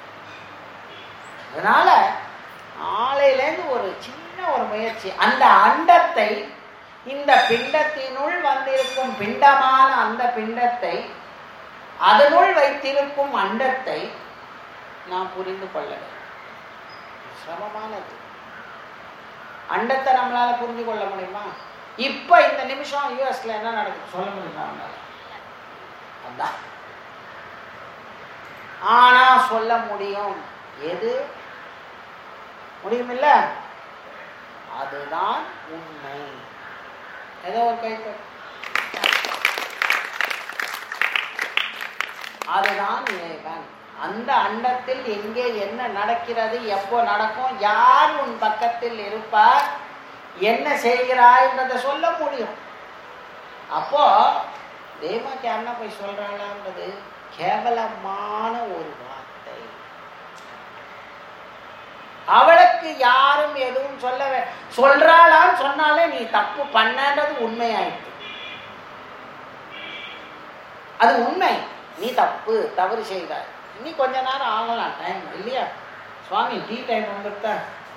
அதனால ஆலையிலேருந்து ஒரு சின்ன ஒரு முயற்சி, அந்த அண்டத்தை, இந்த பிண்டத்தினுள் வந்திருக்கும் பிண்டமான அந்த பிண்டத்தை, அதனுள் வைத்திருக்கும் அண்டத்தை நாம் புரிந்து கொள்ள வேண்டும். சிரமமானது. அண்டத்தை நம்மளால புரிந்து கொள்ள முடியுமா? இப்ப இந்த நிமிஷம் யூஎஸ்ல என்ன நடக்குது சொல்ல முடியுமா? அதான். ஆனா சொல்ல முடியும். எது முடியுமில்ல? அதுதான் உண்மை. ஏதோ ஒரு கைத்த, அதுதான் இறைவன். அந்த அண்டத்தில் எங்கே என்ன நடக்கிறது, எப்போ நடக்கும், யார் உன் பக்கத்தில் இருப்பார், என்ன செய்கிறாய்ன்றத சொல்ல முடியும். அப்போ தெய்வம் என்ன போய் சொல்றாளான்றது கேவலமான ஒரு வார்த்தை. அவளுக்கு யாரும் எதுவும் சொல்றாளான்னு சொன்னாலே நீ தப்பு பண்ணன்றது உண்மையாயிட்டு. அது உண்மை. நீ தவறு செய்தாய். இன்னி கொஞ்ச நேரம் ஆகலாம், டைம் இல்லையா? சுவாமி டீ டைம் வந்துட்டா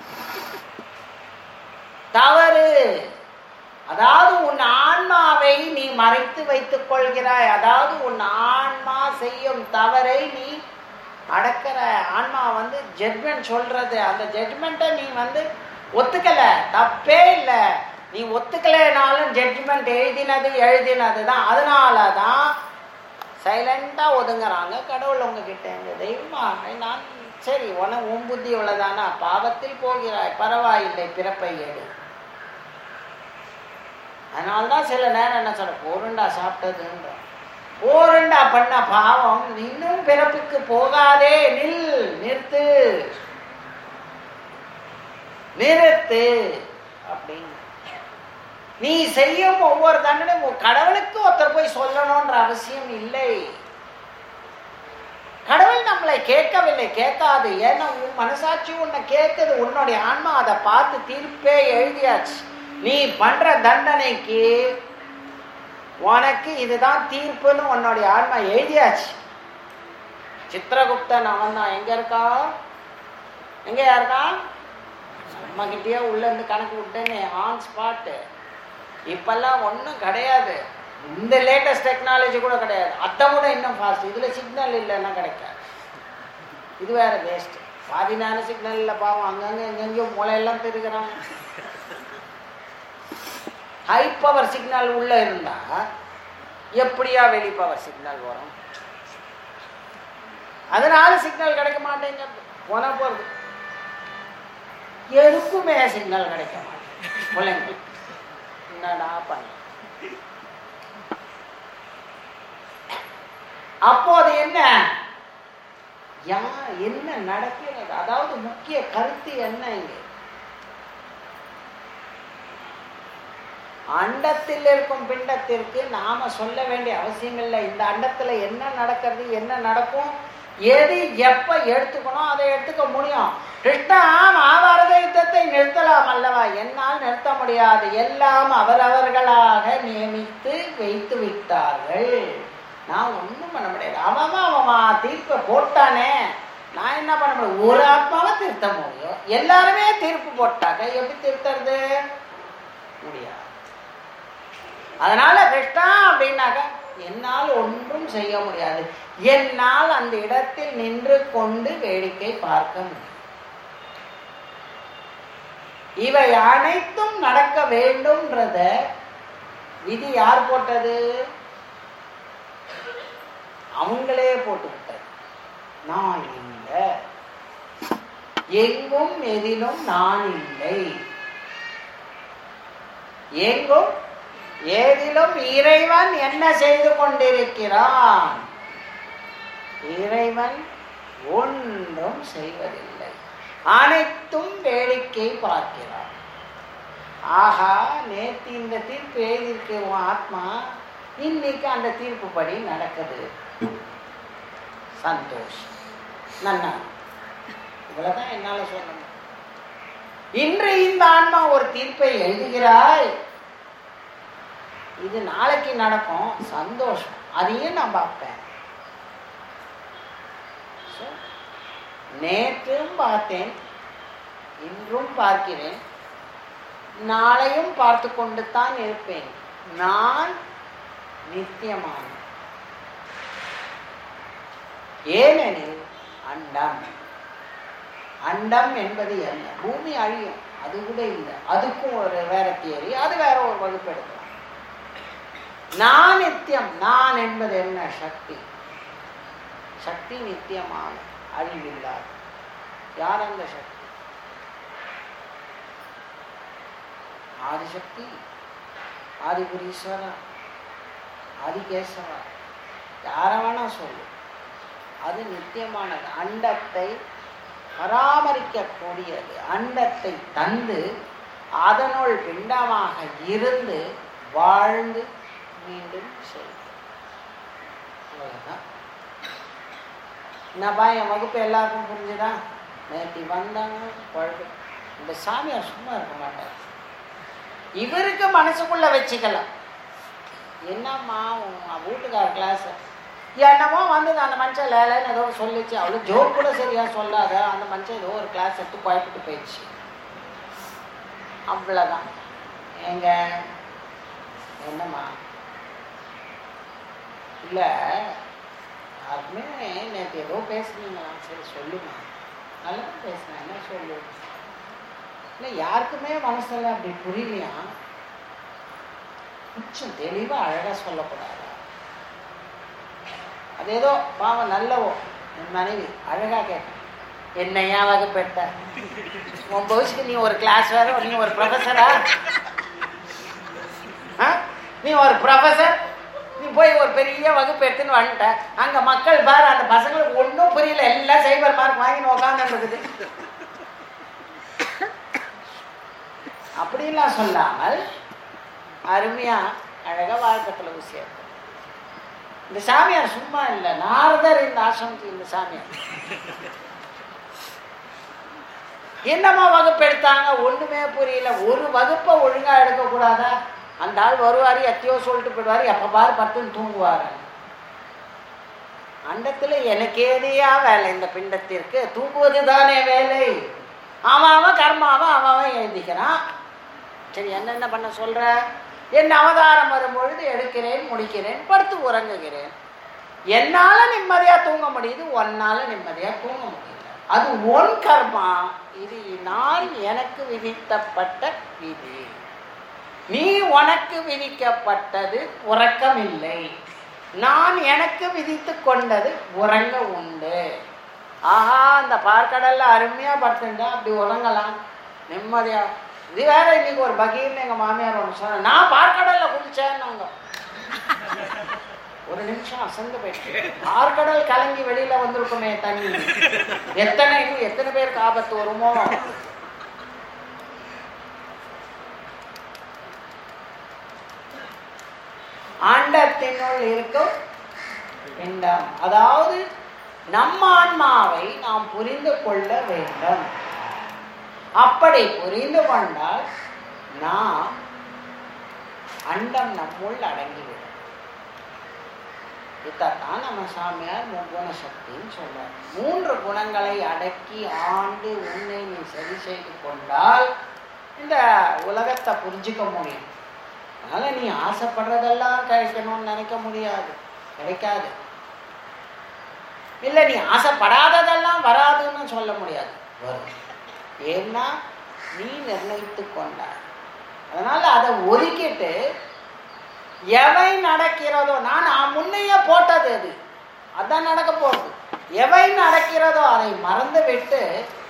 தவறு. அதாவது உன் ஆன்மாவை நீ மறைத்து வைத்துக் கொள்கிறாய். அதாவது உன் ஆன்மா செய்யும் தவறை நீ அடக்கிற. ஆன்மா ஜட்மெண்ட் சொல்றது, அந்த ஜட்மெண்ட்டை நீ ஒத்துக்கல, தப்பே இல்லை. நீ ஒத்துக்கலைனாலும் ஜட்மெண்ட் எழுதினது தான். அதனாலதான் சைலண்டா ஒதுங்குறாங்க. கடவுள் உங்ககிட்ட இந்த தெய்வமா நான் சரி உன் புத்தி உள்ளதானா, பாவத்தில் போகிறாய், பரவாயில்லை, பிறப்பை எடு. அதனால்தான் சில நேரம் என்ன சொல்ற, போருண்டா சாப்பிட்டதுன்ற, போருண்டா பண்ண பாவம், இன்னும் பிறப்புக்கு போகாதே, நிறுத்து அப்படின்னு. நீ செய்யும் ஒவ்வொரு தண்டனையும் கடவுளுக்கு ஒருத்தர் போய் சொல்லணும்ன்ற அவசியம் இல்லை. கடவுள் நம்மளை கேட்கவில்லை, கேட்காது. ஏன்னா உன் மனசாட்சி உன்னை கேட்குது. உன்னுடைய ஆன்மா அதை பார்த்து தீர்ப்பே எழுதியாச்சு. நீ பண்ற தண்டனைக்கு உனக்கு இதுதான் தீர்ப்புன்னு உன்னுடைய ஆன்மா எழுதியாச்சு. சித்திரகுப்தன் அவன் தான். எங்க இருக்கா? எங்கயா இருக்கான்? நம்ம கிட்டயே உள்ள இருந்து கணக்கு விட்டேன்னு ஆன் ஸ்பாட்டு. இப்பெல்லாம் ஒன்றும் கிடையாது. இந்த லேட்டஸ்ட் டெக்னாலஜி கூட கிடையாது. அதை விட இன்னும் ஃபாஸ்ட். இதுல சிக்னல் இல்லைன்னா கிடைக்காது. இது வேற வேஸ்ட். பாதி நேரம் சிக்னல் இல்லை, பாவம் அங்கங்க எங்கெங்கயோ மூளையெல்லாம் திருக்கிறாங்க. ஹை பவர் சிக்னல் உள்ள இருந்தா எப்படியா வெளி பவர் சிக்னல் வரும்? அதனால சிக்னல் கிடைக்க மாட்டேங்கிறது. போன போறது எதுக்குமே சிக்னல் கிடைக்க மாட்டேங்குது. பிள்ளைங்க என்னடா பண்ண? அப்போ அது என்ன நடக்கிறது? அதாவது முக்கிய கருத்து என்ன? இங்க அண்டத்தில் இருக்கும் பிண்டத்திற்கு நாம சொல்ல வேண்டிய அவசியம் இல்லை. இந்த அண்டத்துல என்ன நடக்கிறது, என்ன நடக்கும், எது எப்ப எடுத்துக்கணும் அதை எடுத்துக்க முடியும். கிருஷ்ணா மகாபாரத யுத்தத்தை நிறுத்தலாம் அல்லவா? என்னால் நிறுத்த முடியாது. எல்லாம் அவரவர்களாக நியமித்து வைத்து விட்டார்கள். நான் ஒன்றும் பண்ண முடியாது. அவன் தீர்ப்பை போட்டானே, நான் என்ன பண்ண முடியும்? ஒரு ஆத்மாவை திருத்த முடியும். எல்லாருமே தீர்ப்பு போட்டாக்க எப்படி திருத்துறது? முடியாது. அதனால கிருஷ்ணா அப்படின்னாக்க என்னால் ஒன்றும் செய்ய முடியாது. என்னால் அந்த இடத்தில் நின்று கொண்டு வேடிக்கை பார்க்க முடியும். இவை அனைத்தும் நடக்க வேண்டும்ன்றத விதி யார் போட்டது? அவங்களே போட்டு விட்டது. நான் இல்லை, எங்கும் எதிலும் நான் இல்லை, எங்கும் ஏதிலும் இறைவன் என்ன செய்து கொண்டிருக்கிறான்? இறைவன் ஒன்றும் செய்வதில்லை. அனைத்தும் வேடிக்கை பார்க்கிறார். ஆஹா, நேற்று இந்த தீர்ப்பு எழுதியிருக்கு உன் ஆத்மா, இன்னைக்கு அந்த தீர்ப்பு படி நடக்குது, சந்தோஷம், நன்னா. இவ்வளவுதான் என்னால சொல்லணும். இன்று இந்த ஆன்மா ஒரு தீர்ப்பை எழுதுகிறாய், இது நாளைக்கு நடக்கும், சந்தோஷம், அதையும் நான் பார்ப்பேன். நேற்றும் பார்த்தேன், இன்றும் பார்க்கிறேன், நாளையும் பார்த்து கொண்டு தான் இருப்பேன். நான் நித்தியமான. ஏனெனில் அண்டம், அண்டம் என்பது என்ன? பூமி அழியும், அது கூட இல்லை, அதுக்கும் ஒரு வேற தியரி, அது வேற ஒரு வகுப்பு எடுக்கலாம். நான் நித்தியம். நான் என்பது என்ன? சக்தி. சக்தி நித்தியமான, அழிவில்லாது. யார் அந்த சக்தி? ஆதிசக்தி, ஆதிபுரீஸ்வரா, ஆதிகேசவா, யார வேணா சொல்லு, அது நித்தியமானது. அண்டத்தை பராமரிக்கக்கூடியது. அண்டத்தை தந்து அதனுள் பிண்டமாக இருந்து வாழ்ந்து மீண்டும் செய்யும். என்னப்பா என் வகுப்பு எல்லாருக்கும் புரிஞ்சுதா? நேற்று வந்தாங்க பழகு. இந்த சாமியார் சும்மா இருக்க மாட்டார். இவருக்கு மனசுக்குள்ள வச்சுக்கலாம். என்னம்மா வீட்டுக்கார கிளாஸ் என்னமோ வந்தது, அந்த மனுஷன் லேலன்னு ஏதோ சொல்லிச்சு, அவளுக்கு ஜோக் கூட சரியா சொல்லாத, அந்த மனுஷன் ஏதோ ஒரு கிளாஸ் எடுத்து குழப்பிட்டு போயிடுச்சு, அவ்வளோதான். எங்க என்னம்மா இல்லை யாருக்குமே நேற்று ஏதோ பேசுனீங்களா? சரி சொல்லுமா, நல்லா பேசுனேன், என்ன சொல்லு. இல்லை யாருக்குமே மனசில் அப்படி புரியலையா? கொஞ்சம் தெளிவாக அழகாக சொல்லக்கூடாது. அது ஏதோ பாவம் நல்லவோ என் மனைவி அழகாக கேட்டேன், என்னையா வகுப்பெட்ட உன் பவுசுக்கு நீ ஒரு கிளாஸ் வேற, நீ ஒரு ப்ரொஃபஸரா? நீ ஒரு ப்ரொஃபஸர், நீ போய் ஒரு பெரிய வகுப்பு எடுத்துன்னு வந்துட்ட, அங்கே மக்கள் பாரு அந்த பசங்களுக்கு ஒன்றும் புரியல, எல்லாம் சைபர் மார்க் வாங்கின்னு உட்காந்து இருக்குது. அப்படிலாம் சொல்லாமல் அருமையா அழகா வாழ்க்கத்துல விஷயம். இந்த சாமியார் சும்மா இல்லை, நாரதர் இந்த ஆசிரமத்துக்கு இந்த சாமியார் என்னமா வகுப்பு எடுத்தாங்க, ஒண்ணுமே புரியல. ஒரு வகுப்பை ஒழுங்கா எடுக்க கூடாதா? அந்த ஆள் வருவாரு, எத்தையோ சொல்லிட்டு போயிடுவாரு, எப்ப பாரு பத்துன்னு தூங்குவாரு. அண்டத்துல எனக்கு ஏதையா வேலை? இந்த பிண்டத்திற்கு தூங்குவது தானே வேலை. அவன் கர்மாவை அவன் எழுதிக்கிறான். சரி, என்னென்ன பண்ண சொல்ற? என் அவதாரம் வரும்பொழுது எடுக்கிறேன், முடிக்கிறேன், படுத்து உறங்குகிறேன். என்னால நிம்மதியா தூங்க முடியுது, ஒன்னால நிம்மதியா தூங்க முடியல. அது ஒன் கர்மா. இது நான் எனக்கு விதிக்கப்பட்ட விதி. நீ உனக்கு விதிக்கப்பட்டது உறக்கம் இல்லை, நான் எனக்கு விதித்து கொண்டது உறங்க உண்டு. ஆஹா, அந்த பார்க்கடல்ல அருமையா படுத்துட்டா அப்படி உறங்கலாம் நிம்மதியா. இது வேற, இன்னைக்கு ஒரு பகீர்னு எங்க மாமியார் ஒன்று சொன்ன, நான் பார்க்கடல்ல குளிச்சேன்னாங்க. ஒரு நிமிஷம் அசந்து போயிட்டு, பார்க்கடல் கலங்கி வெளியில வந்திருக்குமே தண்ணி, எத்தனை பேருக்கு ஆபத்து வருமோ. அண்டத்தினுள் இருக்கும் பிண்டம், அதாவது நம்ம ஆன்மாவை நாம் புரிந்து கொள்ள வேண்டும். அப்படி புரிந்து கொண்டால் நாம் அண்டம் நம்முள் அடங்கிவிடும். இதான் நம்ம சாமியார் முக்குண சக்தின்னு சொல்றார். 3 குணங்களை அடக்கி ஆண்டு உன்னை நீ சரி செய்து கொண்டால் இந்த உலகத்தை புரிஞ்சுக்க முடியும். அதனால நீ ஆசைப்படுறதெல்லாம் கிடைக்கணும்னு நினைக்க முடியாது, கிடைக்காது. இல்லை நீ ஆசைப்படாததெல்லாம் வராதுன்னு சொல்ல முடியாது, வரும். ஏன்னா நீ நிர்ணயித்து கொண்டாய். அதனால அதை ஒதுக்கிட்டு எவை நடக்கிறதோ, நான் முன்னையே போட்டது அது, அதான் நடக்க போகுது. எவை நடக்கிறதோ அதை மறந்து விட்டு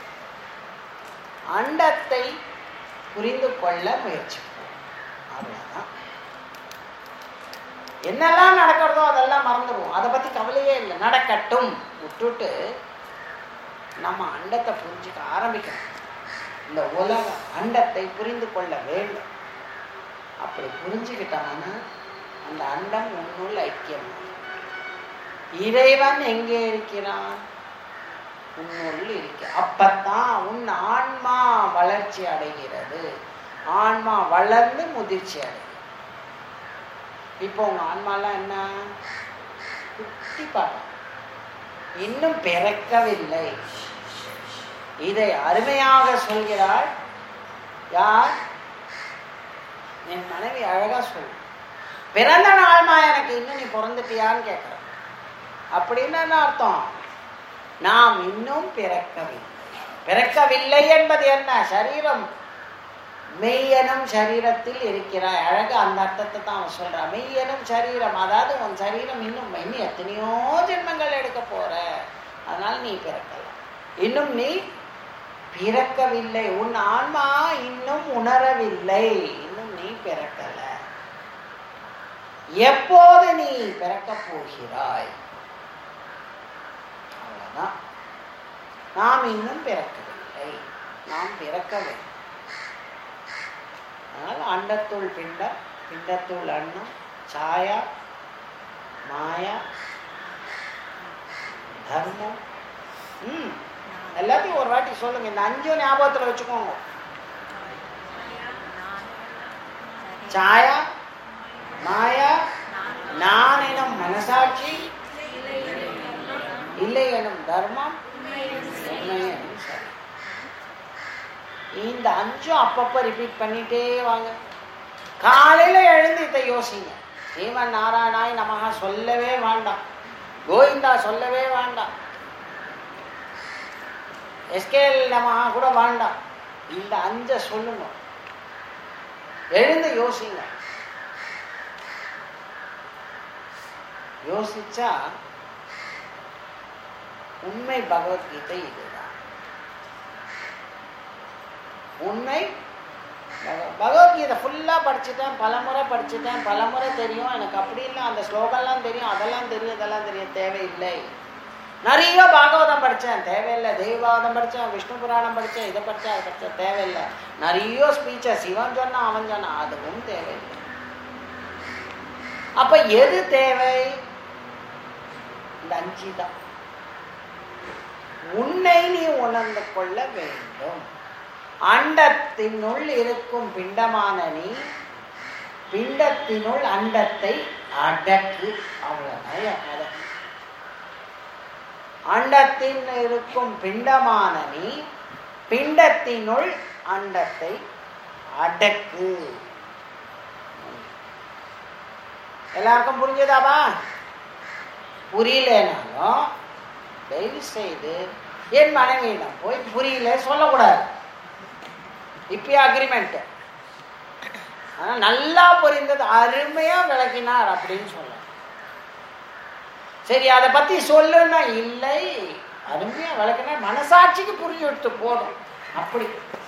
அண்டத்தை புரிந்து கொள்ள முயற்சிப்போம். அவ்வளவுதான். என்னெல்லாம் நடக்கிறதோ அதெல்லாம் மறந்துடுவோம், அதை பத்தி கவலையே இல்லை. நடக்கட்டும் விட்டுட்டு நம்ம அண்டத்தை புரிஞ்சுக்க ஆரம்பிக்கணும். இந்த உலக அண்டத்தை புரிந்து கொள்ள வேண்டும். அப்படி புரிஞ்சுக்கிட்டோம்னா அந்த அண்டம் உன்னுள் ஐக்கியம். இறைவன் எங்கே இருக்கிறான்? உன்னுள் இருக்க. அப்பத்தான் உன் ஆன்மா வளர்ச்சி அடைகிறது. ஆன்மா வளர்ந்து முதிர்ச்சி அடைகிறது. இப்போ உங்க ஆன்மாலாம் என்ன? குட்டி பாப்பா, இன்னும் பிறக்கவில்லை. இதை அருமையாக சொல்கிறாள் யார்? என் மனைவி அழகா சொல்லு. பிறந்த நாள்மா எனக்கு இன்னும் நீ பிறந்துட்டியான்னு கேட்கிற. அப்படின்னு என்ன அர்த்தம்? நாம் இன்னும் பிறக்கவில்லை. பிறக்கவில்லை என்பது என்ன? சரீரம் மெய்யனும் சரீரத்தில் இருக்கிறாய். அழகு அந்த அர்த்தத்தை தான் அவன் சொல்றான். மெய்யனும் சரீரம், அதாவது உன் சரீரம் இன்னும் எத்தனையோ ஜென்மங்கள் எடுக்க போற. அதனால நீ பிறக்கல. இன்னும் நீ பிறக்கவில்லை. உன் ஆன்மா இன்னும் உணரவில்லை. இன்னும் நீ பிறக்கல. எப்போது நீ பிறக்க போகிறாய்? அவ்வளவுதான். நாம் இன்னும் பிறக்கவில்லை. நாம் பிறக்கவில்லை. அதனால் அண்டத்துள் பிண்டம், பிண்டத்துள் அன்னம், சாயா, மாயா, தர்மம். எல்லாத்தையும் ஒரு வாட்டி சொல்லுங்க. இந்த 5 ஞாபகத்தில் வச்சுக்கோங்க. சாயா, மாயா, நான் எனும் மனசாட்சி, இல்லை எனும் தர்மம், உண்மை எனும் சரி. இந்த 5 அப்பப்ப ரிப்பீட் பண்ணிட்டே வாங்க. காலையில எழுந்து இதை யோசிங்க. ஸ்ரீமன் நாராயணாய் நமஹ சொல்லவே வேண்டாம். கோவிந்தா சொல்லவே வேண்டாம். எஸ்கேல் நமஹ கூட வேண்டாம். இந்த 5 சொல்லுங்க. எழுந்து யோசிங்க. யோசிச்சா உண்மை பகவத்கீதை இதுதான். உண்மை பகவத்கீதை ஃபுல்லா படிச்சுட்டேன், பலமுறை படிச்சுட்டேன், பலமுறை தெரியும் எனக்கு. அப்படி இல்லை, அந்த ஸ்லோகம்லாம் தெரியும், அதெல்லாம் தெரியும், இதெல்லாம் தெரியும். தேவையில்லை. நிறைய பாகவதம் படித்தேன், தேவையில்லை. தெய்வபாகவதம் படித்தேன், விஷ்ணு புராணம் படித்தேன், இதை படித்தேன், அதை படித்தேன், தேவையில்லை. நிறைய ஸ்பீச்சஸ் இவன் சொன்னா அவன் சொன்னா, அதுவும் தேவையில்லை. அப்ப எது தேவை? இந்த 5 தான். உன்னை நீ உணர்ந்து கொள்ள வேண்டும். அண்டத்தினுள் இருக்கும் பிண்டமான நீ பிண்டத்தினுள் அண்டத்தை அடக்கு. அவ்வளவுதான். அண்டத்தில் இருக்கும் பிண்டமான நீ பிண்டத்தினுள் அண்டத்தை அடக்கு. எல்லாருக்கும் புரிஞ்சதாப்பா? புரியலனாலும் தயவு செய்து என் மனைவியிடம் போய் புரியல சொல்லக்கூடாது. இப்பயே அக்ரிமெண்ட். ஆனா நல்லா புரிந்தது, அருமையா விளக்கினார் அப்படின்னு சொல்ல. சரி, அதை பத்தி சொல்லுன்னா இல்லை, அருமையா விளக்கினார், மனசாட்சிக்கு புரிய விட்டு போதும். அப்படி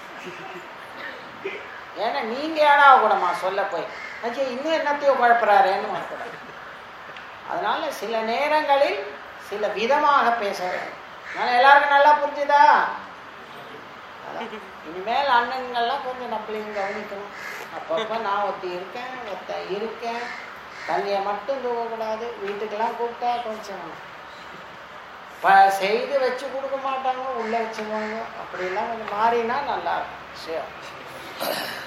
ஏன்னா நீங்க ஏடா கூடமா சொல்ல போய் இன்னும் என்னத்தையோ குழப்பறாருன்னு வரக்கூடாது. அதனால சில நேரங்களில் சில விதமாக பேச வேண்டும். அதனால எல்லாருக்கும் நல்லா புரிஞ்சுதா? இனிமேல் அண்ணன்கள்லாம் கொஞ்சம் நம்மளையும் கவனிக்கணும். அப்பப்போ நான் ஒருத்தி இருக்கேன், தண்ணியை மட்டும் தூக்கக்கூடாது. வீட்டுக்கெல்லாம் கூப்பிட்டா கொஞ்சம் செய்து வச்சு கொடுக்க மாட்டாங்க, உள்ள வச்சுருவாங்க. அப்படிலாம் கொஞ்சம் மாறினா நல்லா இருக்கும். சரி.